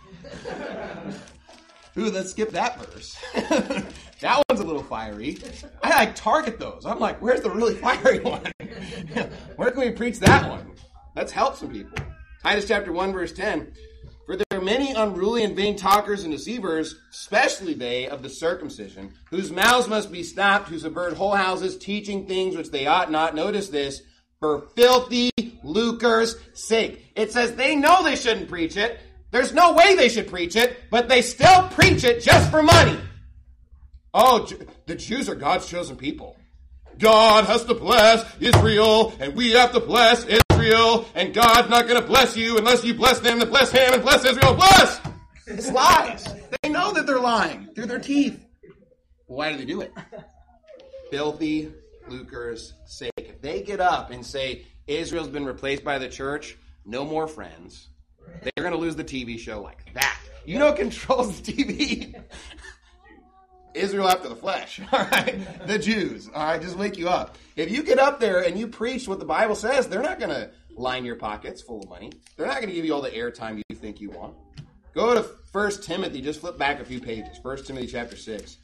Ooh, let's skip that verse. That one's a little fiery. I like target those. I'm like, where's the really fiery one? Where can we preach that one? Let's help some people. Titus chapter one, verse ten. For there are many unruly and vain talkers and deceivers, especially they of the circumcision, whose mouths must be stopped, who subvert whole houses, teaching things which they ought not. Notice this, for filthy lucre's sake. It says they know they shouldn't preach it. There's no way they should preach it, but they still preach it just for money. Oh, the Jews are God's chosen people. God has to bless Israel, and we have to bless Israel, and God's not going to bless you unless you bless them to bless him and bless Israel. Bless! It's lies. They know that they're lying through their teeth. Why do they do it? Filthy lucre's sake. If they get up and say, Israel's been replaced by the church, no more friends, they're going to lose the T V show like that. You know what controls the T V? Israel after the flesh, all right? The Jews, all right? Just wake you up. If you get up there and you preach what the Bible says, they're not going to line your pockets full of money. They're not going to give you all the airtime you think you want. Go to First Timothy. Just flip back a few pages. First Timothy chapter six.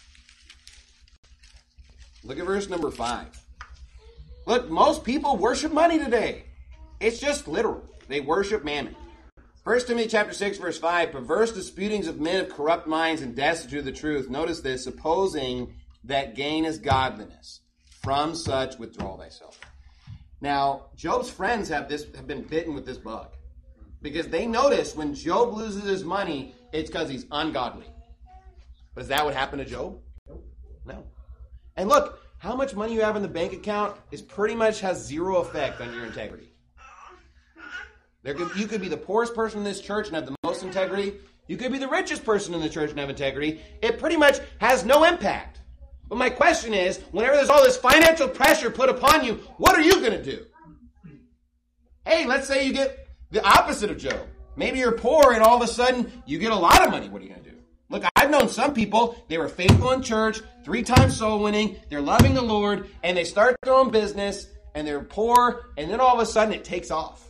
Look at verse number five. Look, most people worship money today. It's just literal. They worship mammon. First Timothy chapter six, verse five, perverse disputings of men of corrupt minds and destitute of the truth. Notice this, supposing that gain is godliness. From such withdraw thyself. Now, Job's friends have this have been bitten with this bug. Because they notice when Job loses his money, it's because he's ungodly. But is that what happened to Job? No. And look, how much money you have in the bank account is pretty much has zero effect on your integrity. There could, you could be the poorest person in this church and have the most integrity. You could be the richest person in the church and have integrity. It pretty much has no impact. But my question is, whenever there's all this financial pressure put upon you, what are you going to do? Hey, let's say you get the opposite of Job. Maybe you're poor and all of a sudden you get a lot of money. What are you going to do? Look, I've known some people, they were faithful in church, three times soul winning, they're loving the Lord, and they start their own business, and they're poor, and then all of a sudden it takes off.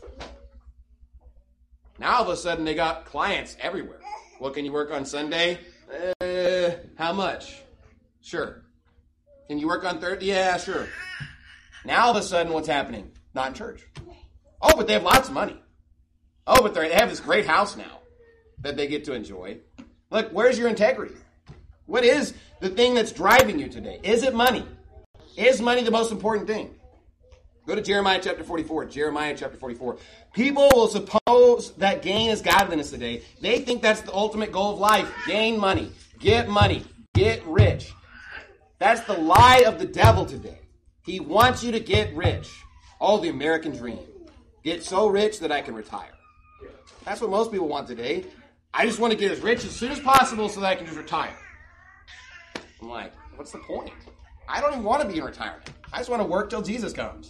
Now all of a sudden they got clients everywhere. Well, can you work on Sunday? Uh, how much? Sure. Can you work on Thursday? Yeah, sure. Now all of a sudden what's happening? Not in church. Oh, but they have lots of money. Oh, but they have this great house now that they get to enjoy. Look, where's your integrity? What is the thing that's driving you today? Is it money? Is money the most important thing? Go to Jeremiah chapter forty-four. Jeremiah chapter forty-four. People will suppose that gain is godliness today. They think that's the ultimate goal of life. Gain money. Get money. Get rich. That's the lie of the devil today. He wants you to get rich. Oh, the American dream. Get so rich that I can retire. That's what most people want today. I just want to get as rich as soon as possible so that I can just retire. I'm like, what's the point? I don't even want to be in retirement. I just want to work till Jesus comes.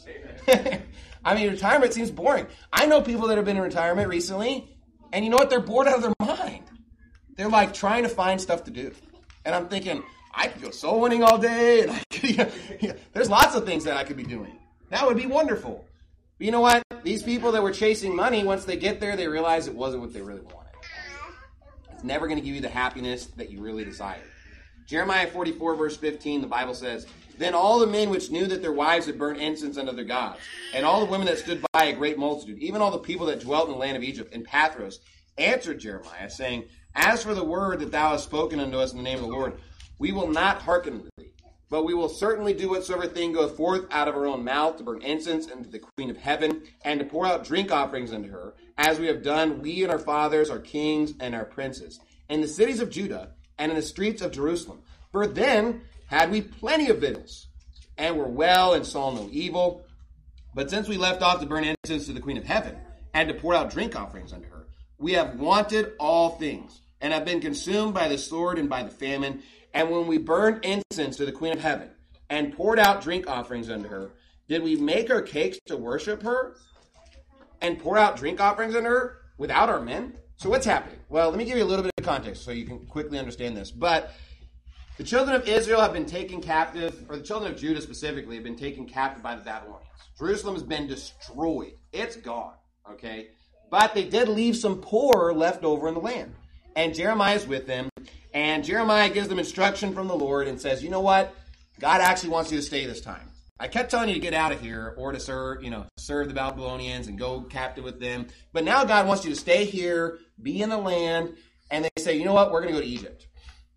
I mean, retirement seems boring. I know people that have been in retirement recently, and you know what? They're bored out of their mind. They're like trying to find stuff to do. And I'm thinking, I could go soul winning all day. And I could, yeah, yeah. There's lots of things that I could be doing. That would be wonderful. But you know what? These people that were chasing money, once they get there, they realize it wasn't what they really wanted. It's never going to give you the happiness that you really desired. Jeremiah forty-four, verse fifteen, the Bible says, Then all the men which knew that their wives had burnt incense unto their gods, and all the women that stood by, a great multitude, even all the people that dwelt in the land of Egypt, and Pathros, answered Jeremiah, saying, As for the word that thou hast spoken unto us in the name of the Lord, we will not hearken unto thee, but we will certainly do whatsoever thing goeth forth out of our own mouth, to burn incense unto the Queen of heaven, and to pour out drink offerings unto her, as we have done, we and our fathers, our kings, and our princes, in the cities of Judah, and in the streets of Jerusalem. For then had we plenty of victuals, and were well, and saw no evil. But since we left off to burn incense to the Queen of heaven, and to pour out drink offerings unto her, we have wanted all things, and have been consumed by the sword and by the famine. And when we burned incense to the Queen of heaven, and poured out drink offerings unto her, did we make our cakes to worship her, and pour out drink offerings unto her, without our men? So what's happening? Well, let me give you a little bit of context so you can quickly understand this. But the children of Israel have been taken captive, or the children of Judah specifically have been taken captive by the Babylonians. Jerusalem has been destroyed. It's gone, okay? But they did leave some poor left over in the land. And Jeremiah is with them. And Jeremiah gives them instruction from the Lord and says, you know what? God actually wants you to stay this time. I kept telling you to get out of here or to serve, you know, serve the Babylonians and go captive with them. But now God wants you to stay here, be in the land. And they say, you know what? We're going to go to Egypt.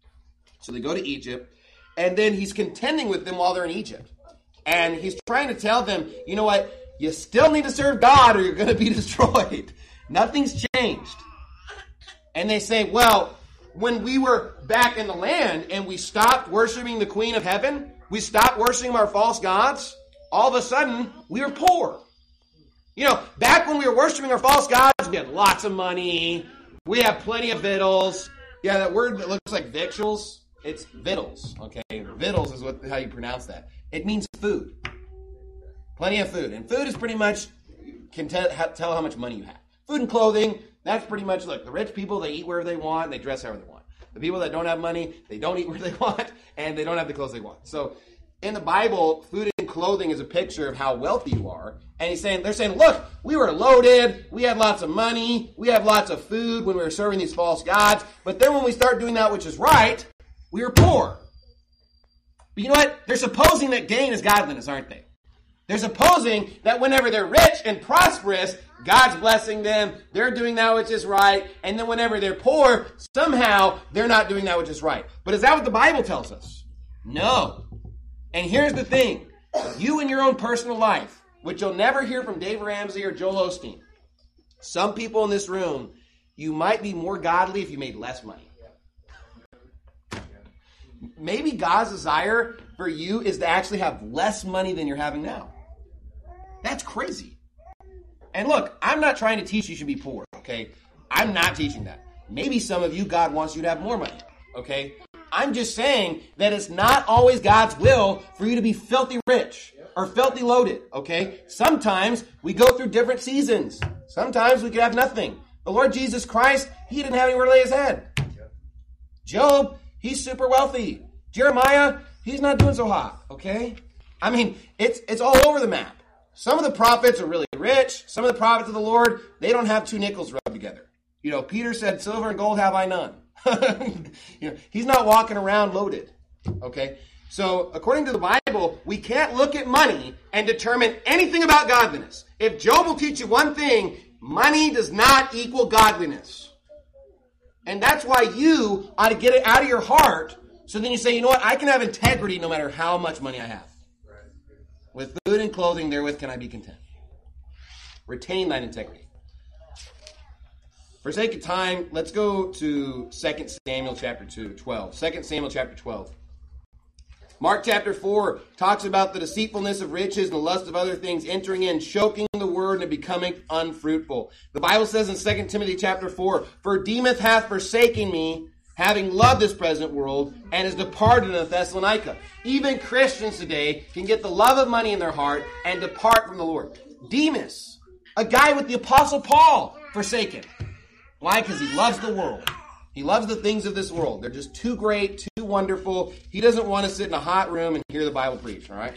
So they go to Egypt. And then he's contending with them while they're in Egypt. And he's trying to tell them, you know what? You still need to serve God or you're going to be destroyed. Nothing's changed. And they say, well, when we were back in the land and we stopped worshiping the Queen of heaven, we stopped worshiping our false gods, all of a sudden, we were poor. You know, back when we were worshiping our false gods, we had lots of money. We had plenty of victuals. Yeah, that word that looks like victuals, it's victuals, okay? Victuals is what how you pronounce that. It means food. Plenty of food. And food is pretty much, can tell, tell how much money you have. Food and clothing, that's pretty much, look, the rich people, they eat wherever they want, and they dress however they want. The people that don't have money, they don't eat where they want, and they don't have the clothes they want. So in the Bible, food and clothing is a picture of how wealthy you are. And he's saying, they're saying, look, we were loaded, we had lots of money, we had lots of food when we were serving these false gods, but then when we start doing that which is right, we were poor. But you know what? They're supposing that gain is godliness, aren't they? They're supposing that whenever they're rich and prosperous, God's blessing them, they're doing that which is right, and then whenever they're poor, somehow they're not doing that which is right. But is that what the Bible tells us? No. And here's the thing. You in your own personal life, which you'll never hear from Dave Ramsey or Joel Osteen, some people in this room, you might be more godly if you made less money. Maybe God's desire for you is to actually have less money than you're having now. That's crazy. And look, I'm not trying to teach you should be poor, okay? I'm not teaching that. Maybe some of you, God wants you to have more money, okay? I'm just saying that it's not always God's will for you to be filthy rich or filthy loaded, okay? Sometimes we go through different seasons. Sometimes we could have nothing. The Lord Jesus Christ, he didn't have anywhere to lay his head. Job, he's super wealthy. Jeremiah, he's not doing so hot, okay? I mean, it's it's all over the map. Some of the prophets are really rich. Some of the prophets of the Lord, they don't have two nickels rubbed together. You know, Peter said, silver and gold have I none. You know, he's not walking around loaded, okay? So, according to the Bible, we can't look at money and determine anything about godliness. If Job will teach you one thing, money does not equal godliness. And that's why you ought to get it out of your heart, so then you say, you know what, I can have integrity no matter how much money I have. With food and clothing therewith can I be content. Retain thine integrity. For sake of time, let's go to Second Samuel chapter two, twelve. Second Samuel chapter twelve. Mark chapter four talks about the deceitfulness of riches and the lust of other things entering in, choking the word and becoming unfruitful. The Bible says in Second Timothy chapter four, for Demas hath forsaken me, having loved this present world, and is departed into Thessalonica. Even Christians today can get the love of money in their heart and depart from the Lord. Demas, a guy with the Apostle Paul, forsaken. Why? Because he loves the world. He loves the things of this world. They're just too great, too wonderful. He doesn't want to sit in a hot room and hear the Bible preached, all right?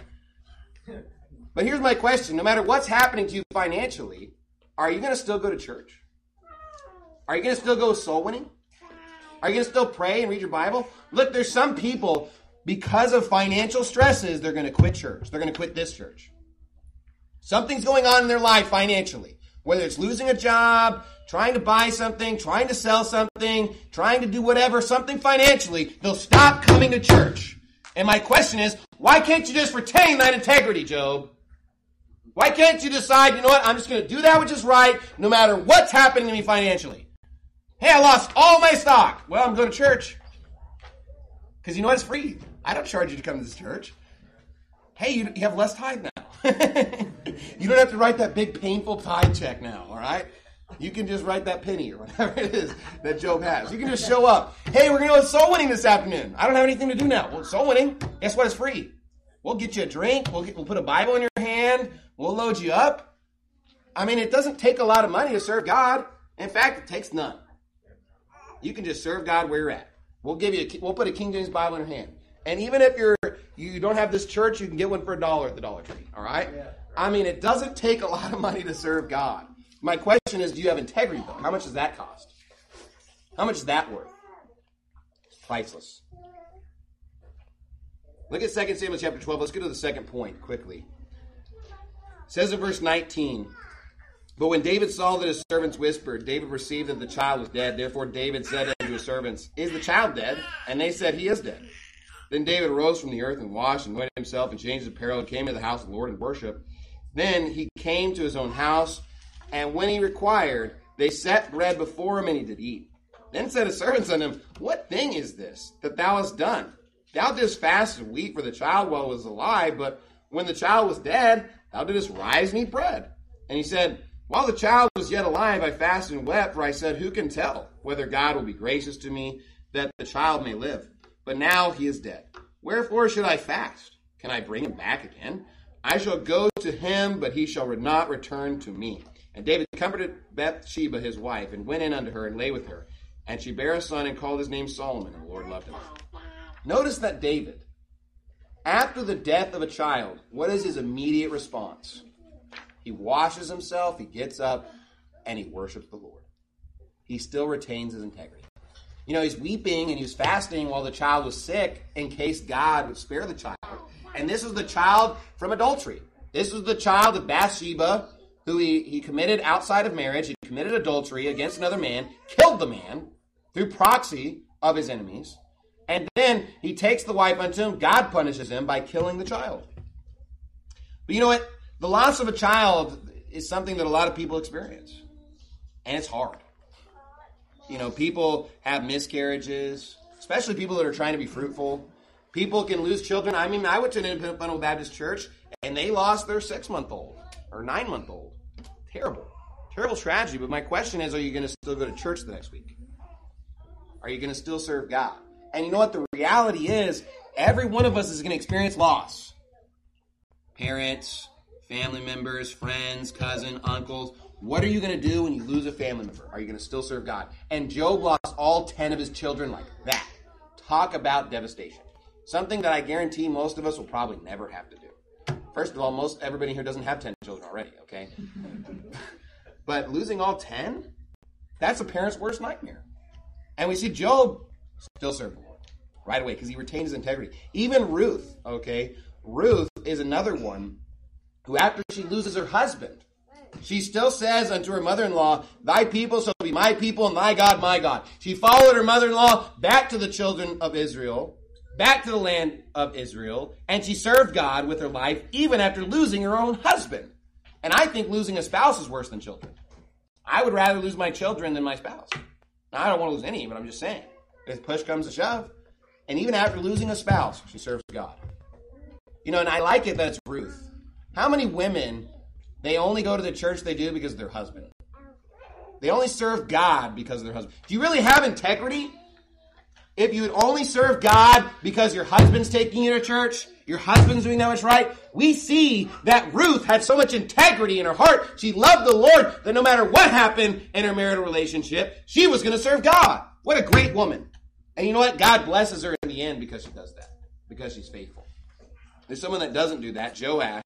But here's my question. No matter what's happening to you financially, are you going to still go to church? Are you going to still go soul winning? Are you going to still pray and read your Bible? Look, there's some people, because of financial stresses, they're going to quit church. They're going to quit this church. Something's going on in their life financially. Whether it's losing a job, trying to buy something, trying to sell something, trying to do whatever, something financially, they'll stop coming to church. And my question is, why can't you just retain that integrity, Job? Why can't you decide, you know what, I'm just going to do that which is right, no matter what's happening to me financially? Hey, I lost all my stock. Well, I'm going to church. Because you know what, it's free. I don't charge you to come to this church. Hey, you, you have less tithe now. You don't have to write that big painful tithe check now, all right? You can just write that penny or whatever it is that Job has. You can just show up. Hey, we're going to go soul winning this afternoon. I don't have anything to do now. Well, soul winning, guess what? It's free. We'll get you a drink. We'll, get, we'll put a Bible in your hand. We'll load you up. I mean, it doesn't take a lot of money to serve God. In fact, it takes none. You can just serve God where you're at. We'll give you. A, we'll put a King James Bible in your hand. And even if you're you don't have this church, you can get one for a dollar at the Dollar Tree. All right? Yeah. I mean, it doesn't take a lot of money to serve God. My question is, do you have integrity, though? How much does that cost? How much is that worth? It's priceless. Look at Second Samuel chapter twelve. Let's go to the second point quickly. It says in verse nineteen, but when David saw that his servants whispered, David perceived that the child was dead. Therefore David said unto his servants, is the child dead? And they said, he is dead. Then David arose from the earth and washed and anointed himself and changed his apparel and came to the house of the Lord and worshiped. Then he came to his own house, and when he required, they set bread before him, and he did eat. Then said his servants unto him, what thing is this that thou hast done? Thou didst fast and weep for the child while it was alive, but when the child was dead, thou didst rise and eat bread. And he said, while the child was yet alive, I fasted and wept, for I said, who can tell whether God will be gracious to me, that the child may live? But now he is dead. Wherefore should I fast? Can I bring him back again? I shall go to him, but he shall not return to me. And David comforted Bathsheba his wife, and went in unto her, and lay with her. And she bare a son, and called his name Solomon, and the Lord loved him. Notice that David, after the death of a child, what is his immediate response? He washes himself, he gets up, and he worships the Lord. He still retains his integrity. You know, he's weeping and he was fasting while the child was sick in case God would spare the child. And this was the child from adultery. This was the child of Bathsheba, who he, he committed outside of marriage. He committed adultery against another man, killed the man through proxy of his enemies. And then he takes the wife unto him. God punishes him by killing the child. But you know what? The loss of a child is something that a lot of people experience. And it's hard. You know, people have miscarriages, especially people that are trying to be fruitful. People can lose children. I mean, I went to an Independent Baptist church, and they lost their six-month-old or nine-month-old. Terrible. Terrible tragedy. But my question is, are you going to still go to church the next week? Are you going to still serve God? And you know what? The reality is, every one of us is going to experience loss. Parents, family members, friends, cousin, uncles. What are you going to do when you lose a family member? Are you going to still serve God? And Job lost all ten of his children like that. talk about devastation. Something that I guarantee most of us will probably never have to do. First of all, most everybody here doesn't have ten children already, okay? But losing all ten, that's a parent's worst nightmare. And we see Job still serve the Lord right away because he retained his integrity. Even Ruth, okay? Ruth is another one who after she loses her husband, she still says unto her mother-in-law, thy people shall be my people and thy God my God. She followed her mother-in-law back to the children of Israel, back to the land of Israel, and she served God with her life even after losing her own husband. And I think losing a spouse is worse than children. I would rather lose my children than my spouse. Now, I don't want to lose any, but I'm just saying. If push comes to shove, and even after losing a spouse, she serves God. You know, and I like it that it's Ruth. How many women, they only go to the church they do because of their husband? They only serve God because of their husband. Do you really have integrity? If you would only serve God because your husband's taking you to church, your husband's doing that much right, we see that Ruth had so much integrity in her heart. She loved the Lord that no matter what happened in her marital relationship, she was going to serve God. What a great woman. And you know what? God blesses her in the end because she does that, because she's faithful. There's someone that doesn't do that, Joash.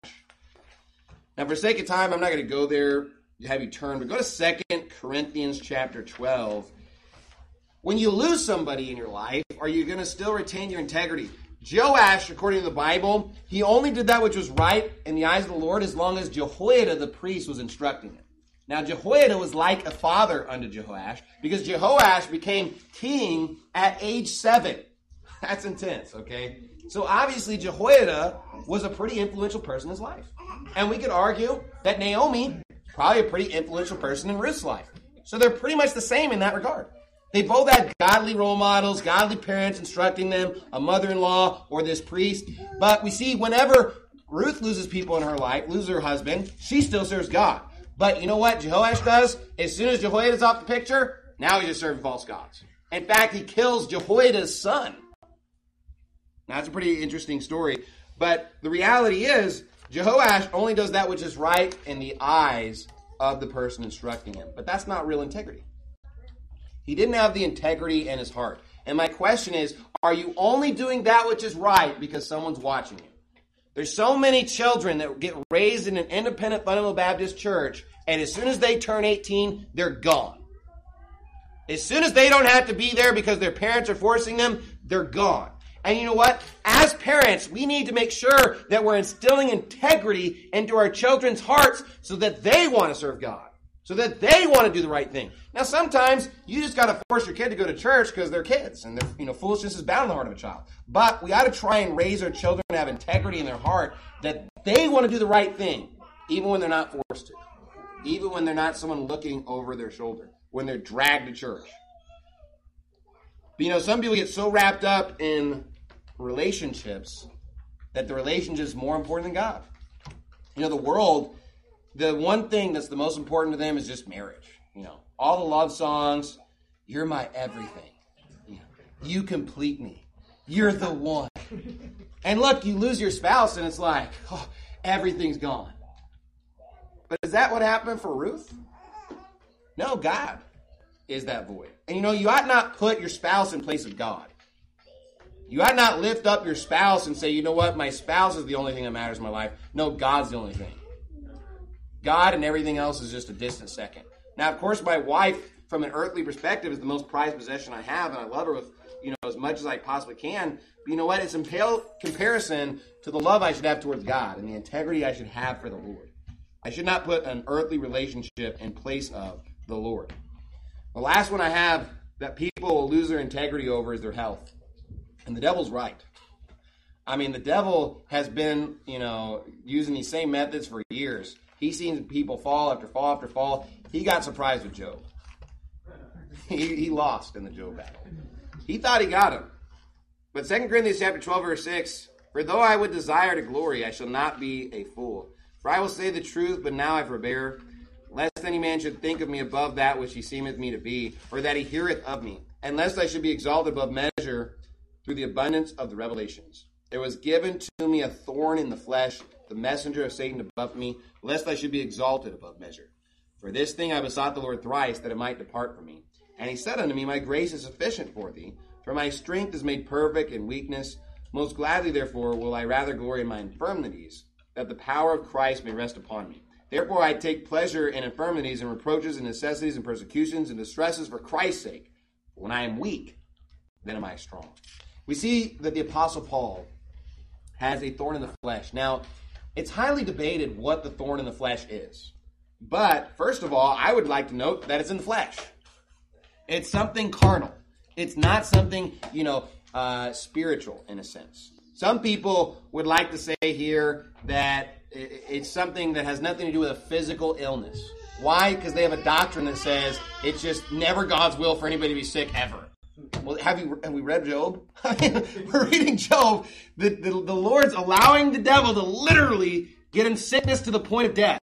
Now, for sake of time, I'm not going to go there, have you turn, but go to Second Corinthians chapter twelve. When you lose somebody in your life, are you going to still retain your integrity? Joash, according to the Bible, he only did that which was right in the eyes of the Lord as long as Jehoiada the priest was instructing him. Now, Jehoiada was like a father unto Jehoash because Jehoash became king at age seven. That's intense, okay? So obviously Jehoiada was a pretty influential person in his life. And we could argue that Naomi, probably a pretty influential person in Ruth's life. So they're pretty much the same in that regard. They both had godly role models, godly parents instructing them, a mother-in-law or this priest. But we see whenever Ruth loses people in her life, loses her husband, she still serves God. But you know what Jehoash does? As soon as Jehoiada's off the picture, now he's just serving false gods. In fact, he kills Jehoiada's son. Now, that's a pretty interesting story. But the reality is, Jehoash only does that which is right in the eyes of the person instructing him. But that's not real integrity. He didn't have the integrity in his heart. And my question is, are you only doing that which is right because someone's watching you? There's so many children that get raised in an independent fundamental Baptist church, and as soon as they turn eighteen, they're gone. As soon as they don't have to be there because their parents are forcing them, they're gone. And you know what? As parents, we need to make sure that we're instilling integrity into our children's hearts so that they want to serve God, so that they want to do the right thing. Now, sometimes you just got to force your kid to go to church because they're kids, and they're, you know, foolishness is bound in the heart of a child. But we got to try and raise our children to have integrity in their heart that they want to do the right thing, even when they're not forced to, even when they're not someone looking over their shoulder, when they're dragged to church. But you know, some people get so wrapped up in relationships that the relationship is more important than God. You know, the world, the one thing that's the most important to them is just marriage. You know, all the love songs, you're my everything. You know, you complete me. You're the one. And look, you lose your spouse and it's like, oh, everything's gone. But is that what happened for Ruth? No, God is that void. And you know, you ought not put your spouse in place of God. You ought not lift up your spouse and say, you know what, my spouse is the only thing that matters in my life. No, God's the only thing. God and everything else is just a distant second. Now, of course, my wife, from an earthly perspective, is the most prized possession I have, and I love her with, you know, as much as I possibly can. But you know what? It's in pale comparison to the love I should have towards God and the integrity I should have for the Lord. I should not put an earthly relationship in place of the Lord. The last one I have that people will lose their integrity over is their health. And the devil's right. I mean, the devil has been, you know, using these same methods for years. He's seen people fall after fall after fall. He got surprised with Job. He, he lost in the Job battle. He thought he got him. But Second Corinthians chapter twelve, verse six, for though I would desire to glory, I shall not be a fool. For I will say the truth, but now I forbear, lest any man should think of me above that which he seemeth me to be, or that he heareth of me, and lest I should be exalted above measure through the abundance of the revelations. There was given to me a thorn in the flesh, the messenger of Satan to buffet me, lest I should be exalted above measure. For this thing I besought the Lord thrice, that it might depart from me. And he said unto me, my grace is sufficient for thee, For my strength is made perfect in weakness. Most gladly, therefore, will I rather glory in my infirmities, that the power of Christ may rest upon me. Therefore I take pleasure in infirmities and reproaches and necessities and persecutions and distresses for Christ's sake. When I am weak, then am I strong. We see that the Apostle Paul has a thorn in the flesh. Now, it's highly debated what the thorn in the flesh is. But, first of all, I would like to note that it's in the flesh. It's something carnal. It's not something, you know, uh, spiritual in a sense. Some people would like to say here that it's something that has nothing to do with a physical illness. Why? Because they have a doctrine that says it's just never God's will for anybody to be sick ever. Well, have you have we read Job? We're reading Job. The, the, the Lord's allowing the devil to literally get in sickness to the point of death.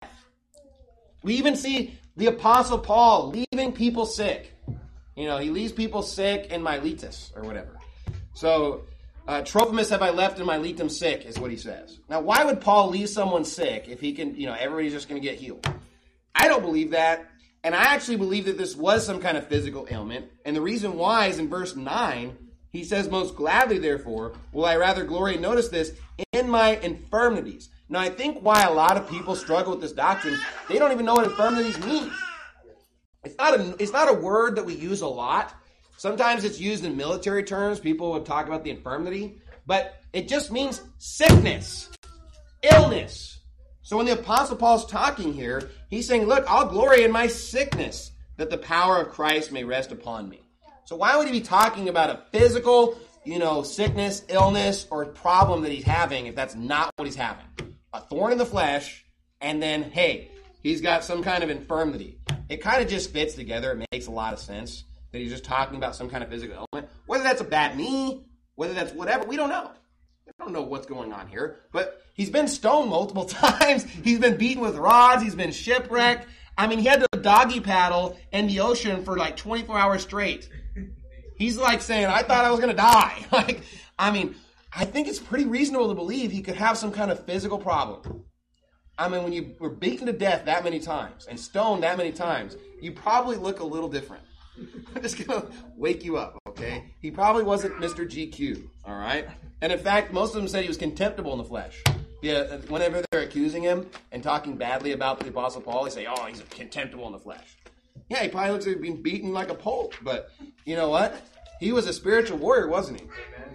We even see the Apostle Paul leaving people sick. You know, he leaves people sick in Miletus or whatever. So, uh, Trophimus have I left in Miletum sick is what he says. Now, why would Paul leave someone sick if he can, you know, everybody's just going to get healed? I don't believe that. And I actually believe that this was some kind of physical ailment. And the reason why is in verse nine, he says, most gladly, therefore, will I rather glory, and notice this, in my infirmities. Now, I think why a lot of people struggle with this doctrine, they don't even know what infirmities mean. It's not a, it's not a word that we use a lot. Sometimes it's used in military terms. People would talk about the infirmity. But it just means sickness, illness. So when the Apostle Paul's talking here, he's saying, look, I'll glory in my sickness, that the power of Christ may rest upon me. So why would he be talking about a physical, you know, sickness, illness, or problem that he's having if that's not what he's having? A thorn in the flesh, and then, hey, he's got some kind of infirmity. It kind of just fits together. It makes a lot of sense that he's just talking about some kind of physical ailment. Whether that's a bad knee, whether that's whatever, we don't know. We don't know what's going on here. But he's been stoned multiple times. He's been beaten with rods. He's been shipwrecked. I mean, he had to doggy paddle in the ocean for like twenty-four hours straight. He's like saying, I thought I was going to die. Like, I mean, I think it's pretty reasonable to believe he could have some kind of physical problem. I mean, when you were beaten to death that many times and stoned that many times, you probably look a little different. I'm just going to wake you up, okay? He probably wasn't Mister G Q, all right? And in fact, most of them said he was contemptible in the flesh. Yeah, whenever they're accusing him and talking badly about the Apostle Paul, they say, oh, he's contemptible in the flesh. Yeah, he probably looks like he's been beaten like a pulp, but you know what? He was a spiritual warrior, wasn't he?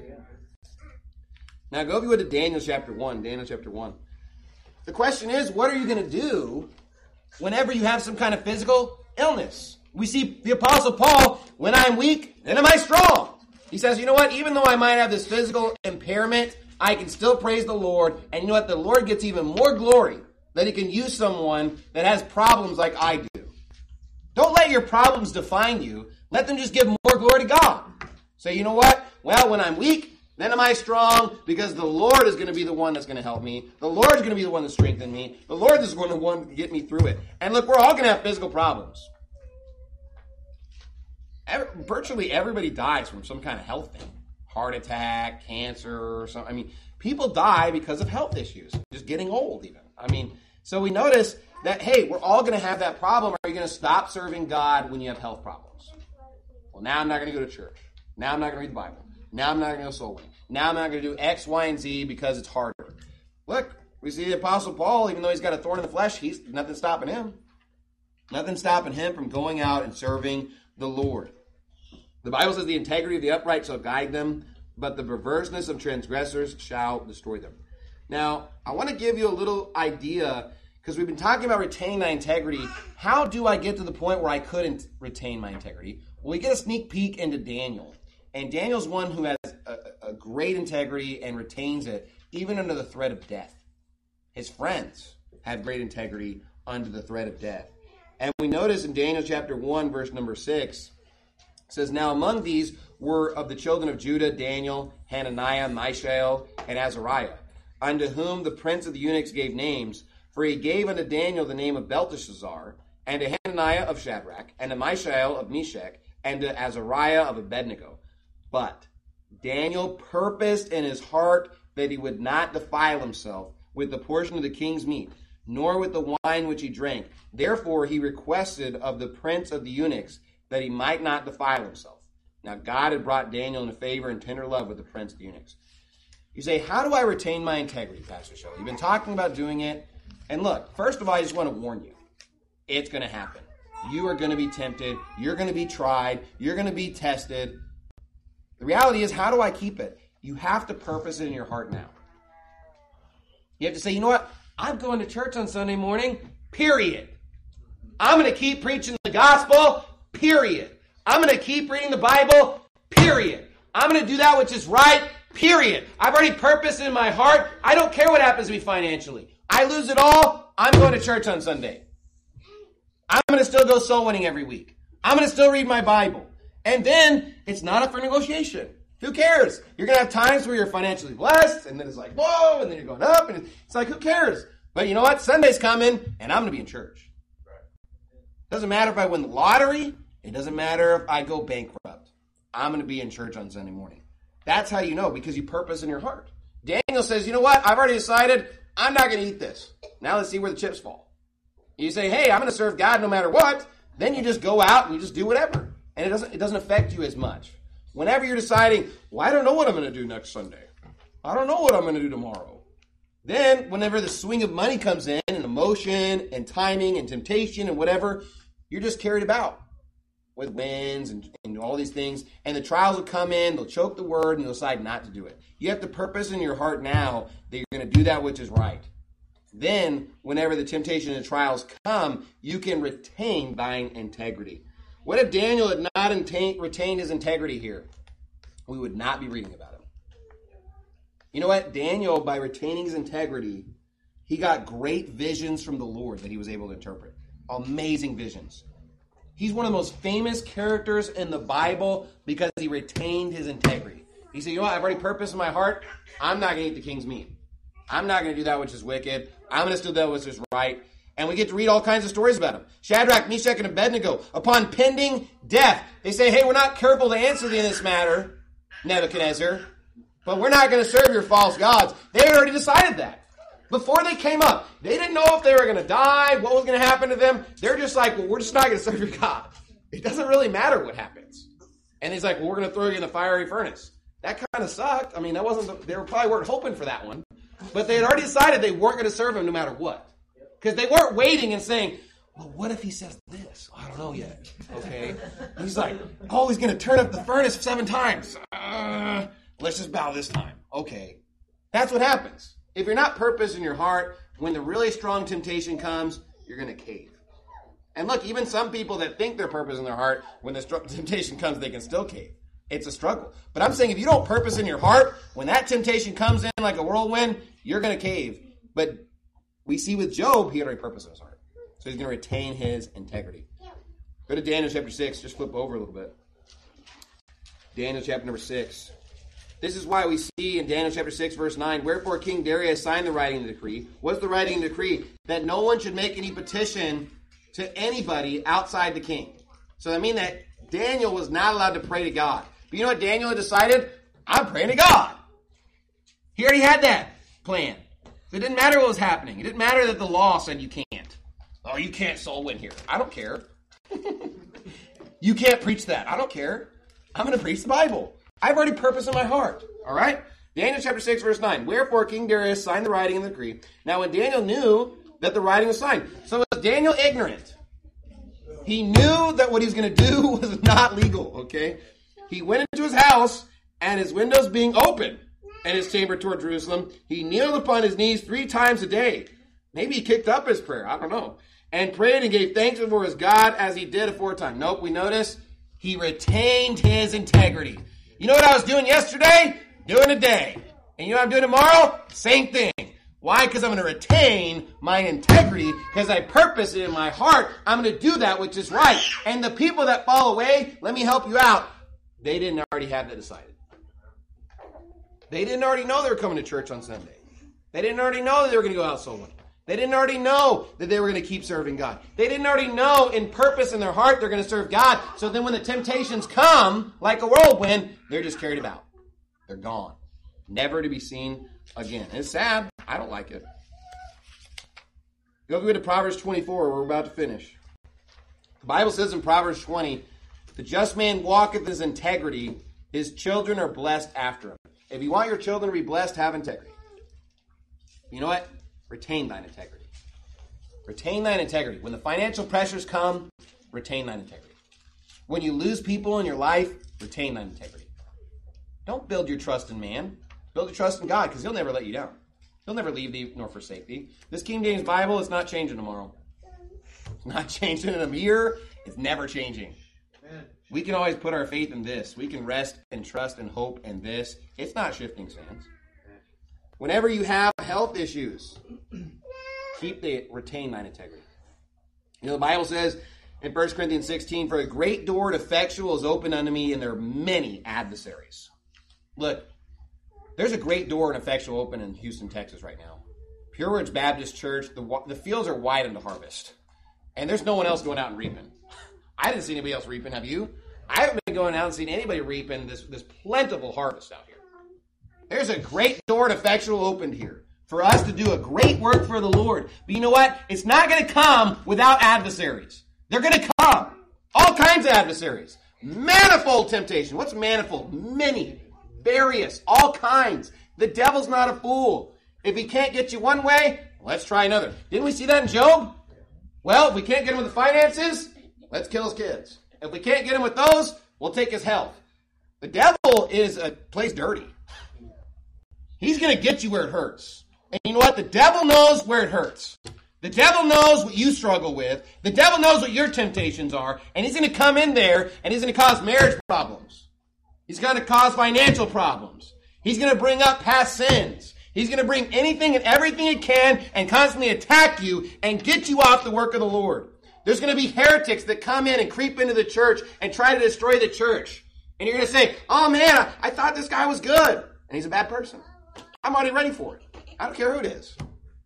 Now go if you would to Daniel chapter one. Daniel chapter one. The question is, what are you going to do whenever you have some kind of physical illness? We see the Apostle Paul, when I'm weak, then am I strong. He says, you know what? Even though I might have this physical impairment, I can still praise the Lord. And you know what? The Lord gets even more glory that he can use someone that has problems like I do. Don't let your problems define you. Let them just give more glory to God. Say, you know what? Well, when I'm weak, then am I strong, because the Lord is going to be the one that's going to help me. The Lord is going to be the one to strengthen me. The Lord is going to want to get me through it. And look, we're all going to have physical problems. Every, virtually everybody dies from some kind of health thing. Heart attack, cancer, or something. I mean, people die because of health issues. Just getting old even. I mean, so we notice that, hey, we're all going to have that problem. Are you going to stop serving God when you have health problems? Well, now I'm not going to go to church. Now I'm not going to read the Bible. Now I'm not going to go soul winning. Now I'm not going to do X, Y, and Z because it's harder. Look, we see the Apostle Paul, even though he's got a thorn in the flesh, he's nothing stopping him. Nothing stopping him from going out and serving the Lord. The Bible says the integrity of the upright shall guide them, but the perverseness of transgressors shall destroy them. Now, I want to give you a little idea, because we've been talking about retaining my integrity. How do I get to the point where I couldn't retain my integrity? Well, we get a sneak peek into Daniel. And Daniel's one who has a, a great integrity and retains it, even under the threat of death. His friends had great integrity under the threat of death. And we notice in Daniel chapter one, verse number six, it says, now among these were of the children of Judah, Daniel, Hananiah, Mishael, and Azariah, unto whom the prince of the eunuchs gave names. For he gave unto Daniel the name of Belteshazzar, and to Hananiah of Shadrach, and to Mishael of Meshach, and to Azariah of Abednego. But Daniel purposed in his heart that he would not defile himself with the portion of the king's meat, nor with the wine which he drank. Therefore he requested of the prince of the eunuchs that he might not defile himself. Now God had brought Daniel into favor and tender love with the prince of the eunuchs. You say, how do I retain my integrity, Pastor Shelley? You've been talking about doing it. And look, first of all, I just want to warn you. It's going to happen. You are going to be tempted. You're going to be tried. You're going to be tested. The reality is, how do I keep it? You have to purpose it in your heart now. You have to say, you know what? I'm going to church on Sunday morning, period. I'm going to keep preaching the gospel, period. I'm going to keep reading the Bible, period. I'm going to do that which is right, period. I've already purposed in my heart. I don't care what happens to me financially. I lose it all. I'm going to church on Sunday. I'm going to still go soul winning every week. I'm going to still read my Bible. And then it's not up for negotiation. Who cares? You're going to have times where you're financially blessed, and then it's like, whoa, and then you're going up, and it's like, who cares? But you know what? Sunday's coming, and I'm going to be in church. Doesn't matter if I win the lottery. It doesn't matter if I go bankrupt. I'm going to be in church on Sunday morning. That's how you know, because you purpose in your heart. Daniel says, you know what? I've already decided I'm not going to eat this. Now let's see where the chips fall. You say, hey, I'm going to serve God no matter what. Then you just go out and you just do whatever. And it doesn't, it doesn't affect you as much. Whenever you're deciding, well, I don't know what I'm going to do next Sunday. I don't know what I'm going to do tomorrow. Then whenever the swing of money comes in, and emotion and timing and temptation and whatever, you're just carried about with winds and, and all these things. And the trials will come in, they'll choke the word, and you'll decide not to do it. You have to purpose in your heart now that you're going to do that which is right. Then, whenever the temptation and the trials come, you can retain thine integrity. What if Daniel had not intain, retained his integrity here? We would not be reading about him. You know what? Daniel, by retaining his integrity, he got great visions from the Lord that he was able to interpret. Amazing visions. He's one of the most famous characters in the Bible because he retained his integrity. He said, you know what? I've already purposed in my heart. I'm not going to eat the king's meat. I'm not going to do that which is wicked. I'm going to still do that which is right. And we get to read all kinds of stories about him. Shadrach, Meshach, and Abednego, upon pending death, they say, hey, we're not careful to answer thee in this matter, Nebuchadnezzar, but we're not going to serve your false gods. They had already decided that. Before they came up, they didn't know if they were going to die, what was going to happen to them. They're just like, well, we're just not going to serve your God. It doesn't really matter what happens. And he's like, well, we're going to throw you in the fiery furnace. That kind of sucked. I mean, that wasn't, the, they were probably weren't hoping for that one. But they had already decided they weren't going to serve him no matter what. Because they weren't waiting and saying, well, what if he says this? I don't know yet. Okay. He's like, oh, he's going to turn up the furnace seven times. Uh, let's just bow this time. Okay. That's what happens. If you're not purposed in your heart, when the really strong temptation comes, you're going to cave. And look, even some people that think they're purpose in their heart, when the str- temptation comes, they can still cave. It's a struggle. But I'm saying if you don't purpose in your heart, when that temptation comes in like a whirlwind, you're going to cave. But we see with Job, he had already purposed in his heart. So he's going to retain his integrity. Go to Daniel chapter six. Just flip over a little bit. Daniel chapter number six. This is why we see in Daniel chapter six, verse nine, wherefore King Darius signed the writing of the decree. What's the writing of the decree? That no one should make any petition to anybody outside the king. So that means that Daniel was not allowed to pray to God. But you know what Daniel had decided? I'm praying to God. He already had that plan. It didn't matter what was happening. It didn't matter that the law said you can't. Oh, you can't soul win here. I don't care. You can't preach that. I don't care. I'm going to preach the Bible. I've already purposed in my heart. All right? Daniel chapter six, verse nine. Wherefore King Darius signed the writing of the decree. Now when Daniel knew that the writing was signed. So was Daniel ignorant? He knew that what he was going to do was not legal, okay? He went into his house, and his windows being open, and his chamber toward Jerusalem, he kneeled upon his knees three times a day. Maybe he kicked up his prayer. I don't know. And prayed and gave thanks before his God as he did aforetime. Nope, we notice he retained his integrity. You know what I was doing yesterday? Doing today. And you know what I'm doing tomorrow? Same thing. Why? Because I'm going to retain my integrity because I purpose it in my heart. I'm going to do that which is right. And the people that fall away, let me help you out. They didn't already have that decided. They didn't already know they were coming to church on Sunday. They didn't already know that they were going to go out soul winning. They didn't already know that they were going to keep serving God. They didn't already know in purpose in their heart they're going to serve God. So then when the temptations come, like a whirlwind, they're just carried about. They're gone. Never to be seen again. And it's sad. I don't like it. Go to Proverbs twenty-four. We're about to finish. The Bible says in Proverbs twenty, The just man walketh in his integrity. His children are blessed after him. If you want your children to be blessed, have integrity. You know what? Retain thine integrity. Retain thine integrity. When the financial pressures come, retain thine integrity. When you lose people in your life, retain thine integrity. Don't build your trust in man. Build your trust in God, because he'll never let you down. He'll never leave thee nor forsake thee. This King James Bible is not changing tomorrow. It's not changing in a year. It's never changing. We can always put our faith in this. We can rest and trust and hope in this. It's not shifting sands. Whenever you have health issues, keep the retain thine integrity. You know, the Bible says in First Corinthians sixteen, for a great door and effectual is opened unto me, and there are many adversaries. Look, there's a great door and effectual open in Houston, Texas right now. Pure Words Baptist Church, the, the fields are wide unto harvest. And there's no one else going out and reaping. I didn't see anybody else reaping, have you? I haven't been going out and seen anybody reaping this, this plentiful harvest out here. There's a great door and effectual opened here for us to do a great work for the Lord. But you know what? It's not going to come without adversaries. They're going to come. All kinds of adversaries. Manifold temptation. What's manifold? Many. Various. All kinds. The devil's not a fool. If he can't get you one way, let's try another. Didn't we see that in Job? Well, if we can't get him with the finances, let's kill his kids. If we can't get him with those, we'll take his health. The devil is a plays dirty. He's going to get you where it hurts. And you know what? The devil knows where it hurts. The devil knows what you struggle with. The devil knows what your temptations are. And he's going to come in there and he's going to cause marriage problems. He's going to cause financial problems. He's going to bring up past sins. He's going to bring anything and everything he can and constantly attack you and get you off the work of the Lord. There's going to be heretics that come in and creep into the church and try to destroy the church. And you're going to say, oh man, I, I thought this guy was good. And he's a bad person. I'm already ready for it. I don't care who it is.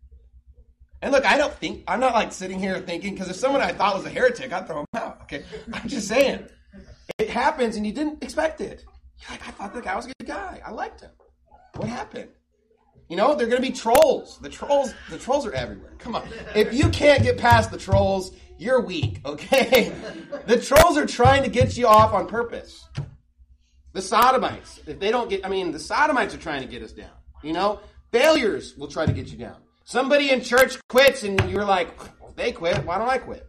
And look, I don't think, I'm not like sitting here thinking, because if someone I thought was a heretic, I'd throw him out. Okay. I'm just saying. It happens and you didn't expect it. You're like, I thought the guy was a good guy. I liked him. What happened? You know, they're going to be trolls. The trolls, the trolls are everywhere. Come on. If you can't get past the trolls, you're weak, okay? The trolls are trying to get you off on purpose. The sodomites, if they don't get, I mean, the sodomites are trying to get us down. You know, failures will try to get you down. Somebody in church quits and you're like, well, if they quit, why don't I quit?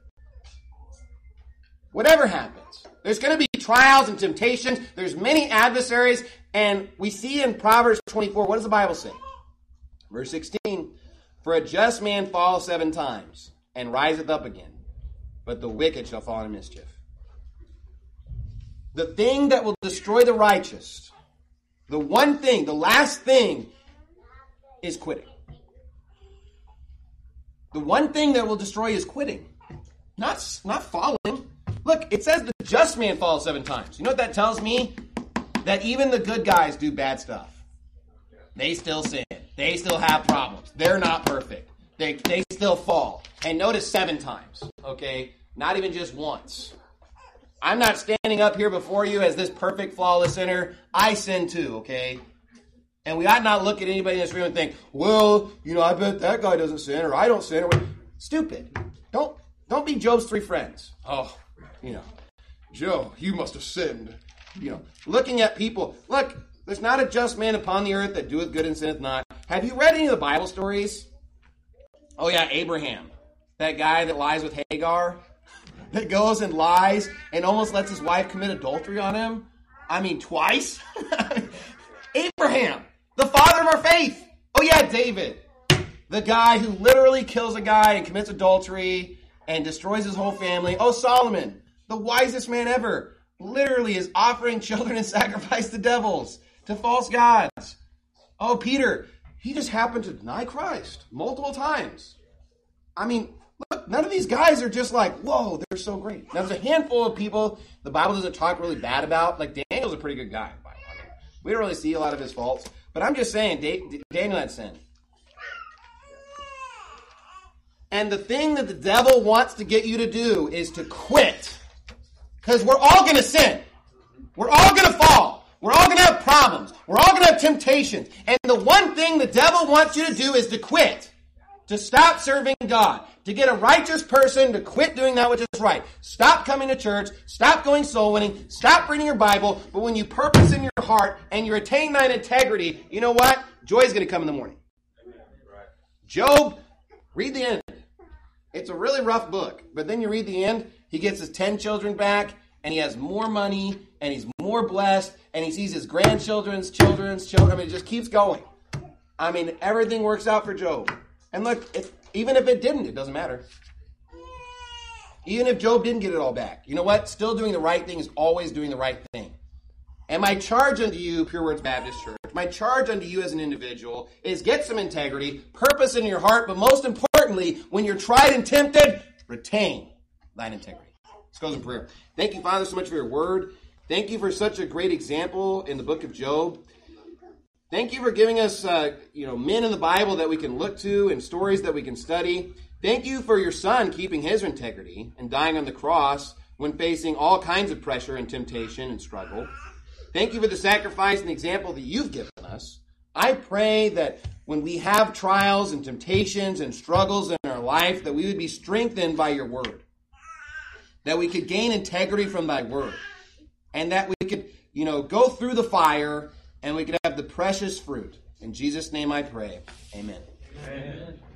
Whatever happens, there's going to be trials and temptations. There's many adversaries. And we see in Proverbs twenty-four, what does the Bible say? Verse sixteen, for a just man falleth seven times and riseth up again, but the wicked shall fall in mischief. The thing that will destroy the righteous, the one thing, the last thing, is quitting. The one thing that will destroy is quitting, not, not falling. Look, it says the just man falls seven times. You know what that tells me? That even the good guys do bad stuff. They still sin. They still have problems. They're not perfect. They, they still fall. And notice seven times, okay? Not even just once. I'm not standing up here before you as this perfect, flawless sinner. I sin too, okay? And we ought not look at anybody in this room and think, well, you know, I bet that guy doesn't sin, or I don't sin. Or stupid. Don't don't be Job's three friends. Oh, you know, Job, you must have sinned. You know, looking at people. Look, there's not a just man upon the earth that doeth good and sinneth not. Have you read any of the Bible stories? Oh yeah, Abraham. That guy that lies with Hagar. That goes and lies and almost lets his wife commit adultery on him. I mean, twice. Abraham, the father of our faith. Oh yeah, David. The guy who literally kills a guy and commits adultery and destroys his whole family. Oh, Solomon, the wisest man ever. Literally is offering children in sacrifice to devils, to false gods. Oh, Peter, he just happened to deny Christ multiple times. I mean, look, none of these guys are just like, whoa, they're so great. Now, there's a handful of people the Bible doesn't talk really bad about. Like, Daniel's a pretty good guy. I mean, we don't really see a lot of his faults. But I'm just saying, Daniel had sin. And the thing that the devil wants to get you to do is to quit. Because we're all going to sin. We're all going to fall. We're all going to have problems. We're all going to have temptations. And the one thing the devil wants you to do is to quit. to stop serving God, to get a righteous person to quit doing that which is right. Stop coming to church, stop going soul winning, stop reading your Bible, but when you purpose in your heart and you retain thine integrity, you know what? Joy is going to come in the morning. Job, read the end. It's a really rough book, but then you read the end, he gets his ten children back, and he has more money, and he's more blessed, and he sees his grandchildren's children's children. I mean, it just keeps going. I mean, everything works out for Job. And look, if, even if it didn't, it doesn't matter. Even if Job didn't get it all back, you know what? Still doing the right thing is always doing the right thing. And my charge unto you, Pure Words Baptist Church, my charge unto you as an individual is get some integrity, purpose in your heart, but most importantly, when you're tried and tempted, retain thine integrity. Let's go in prayer. Thank you, Father, so much for your word. Thank you for such a great example in the book of Job. Thank you for giving us, uh, you know, men in the Bible that we can look to and stories that we can study. Thank you for your son keeping his integrity and dying on the cross when facing all kinds of pressure and temptation and struggle. Thank you for the sacrifice and example that you've given us. I pray that when we have trials and temptations and struggles in our life, that we would be strengthened by your word. That we could gain integrity from thy word. And that we could, you know, go through the fire and we could have the precious fruit. In Jesus' name I pray. Amen. Amen.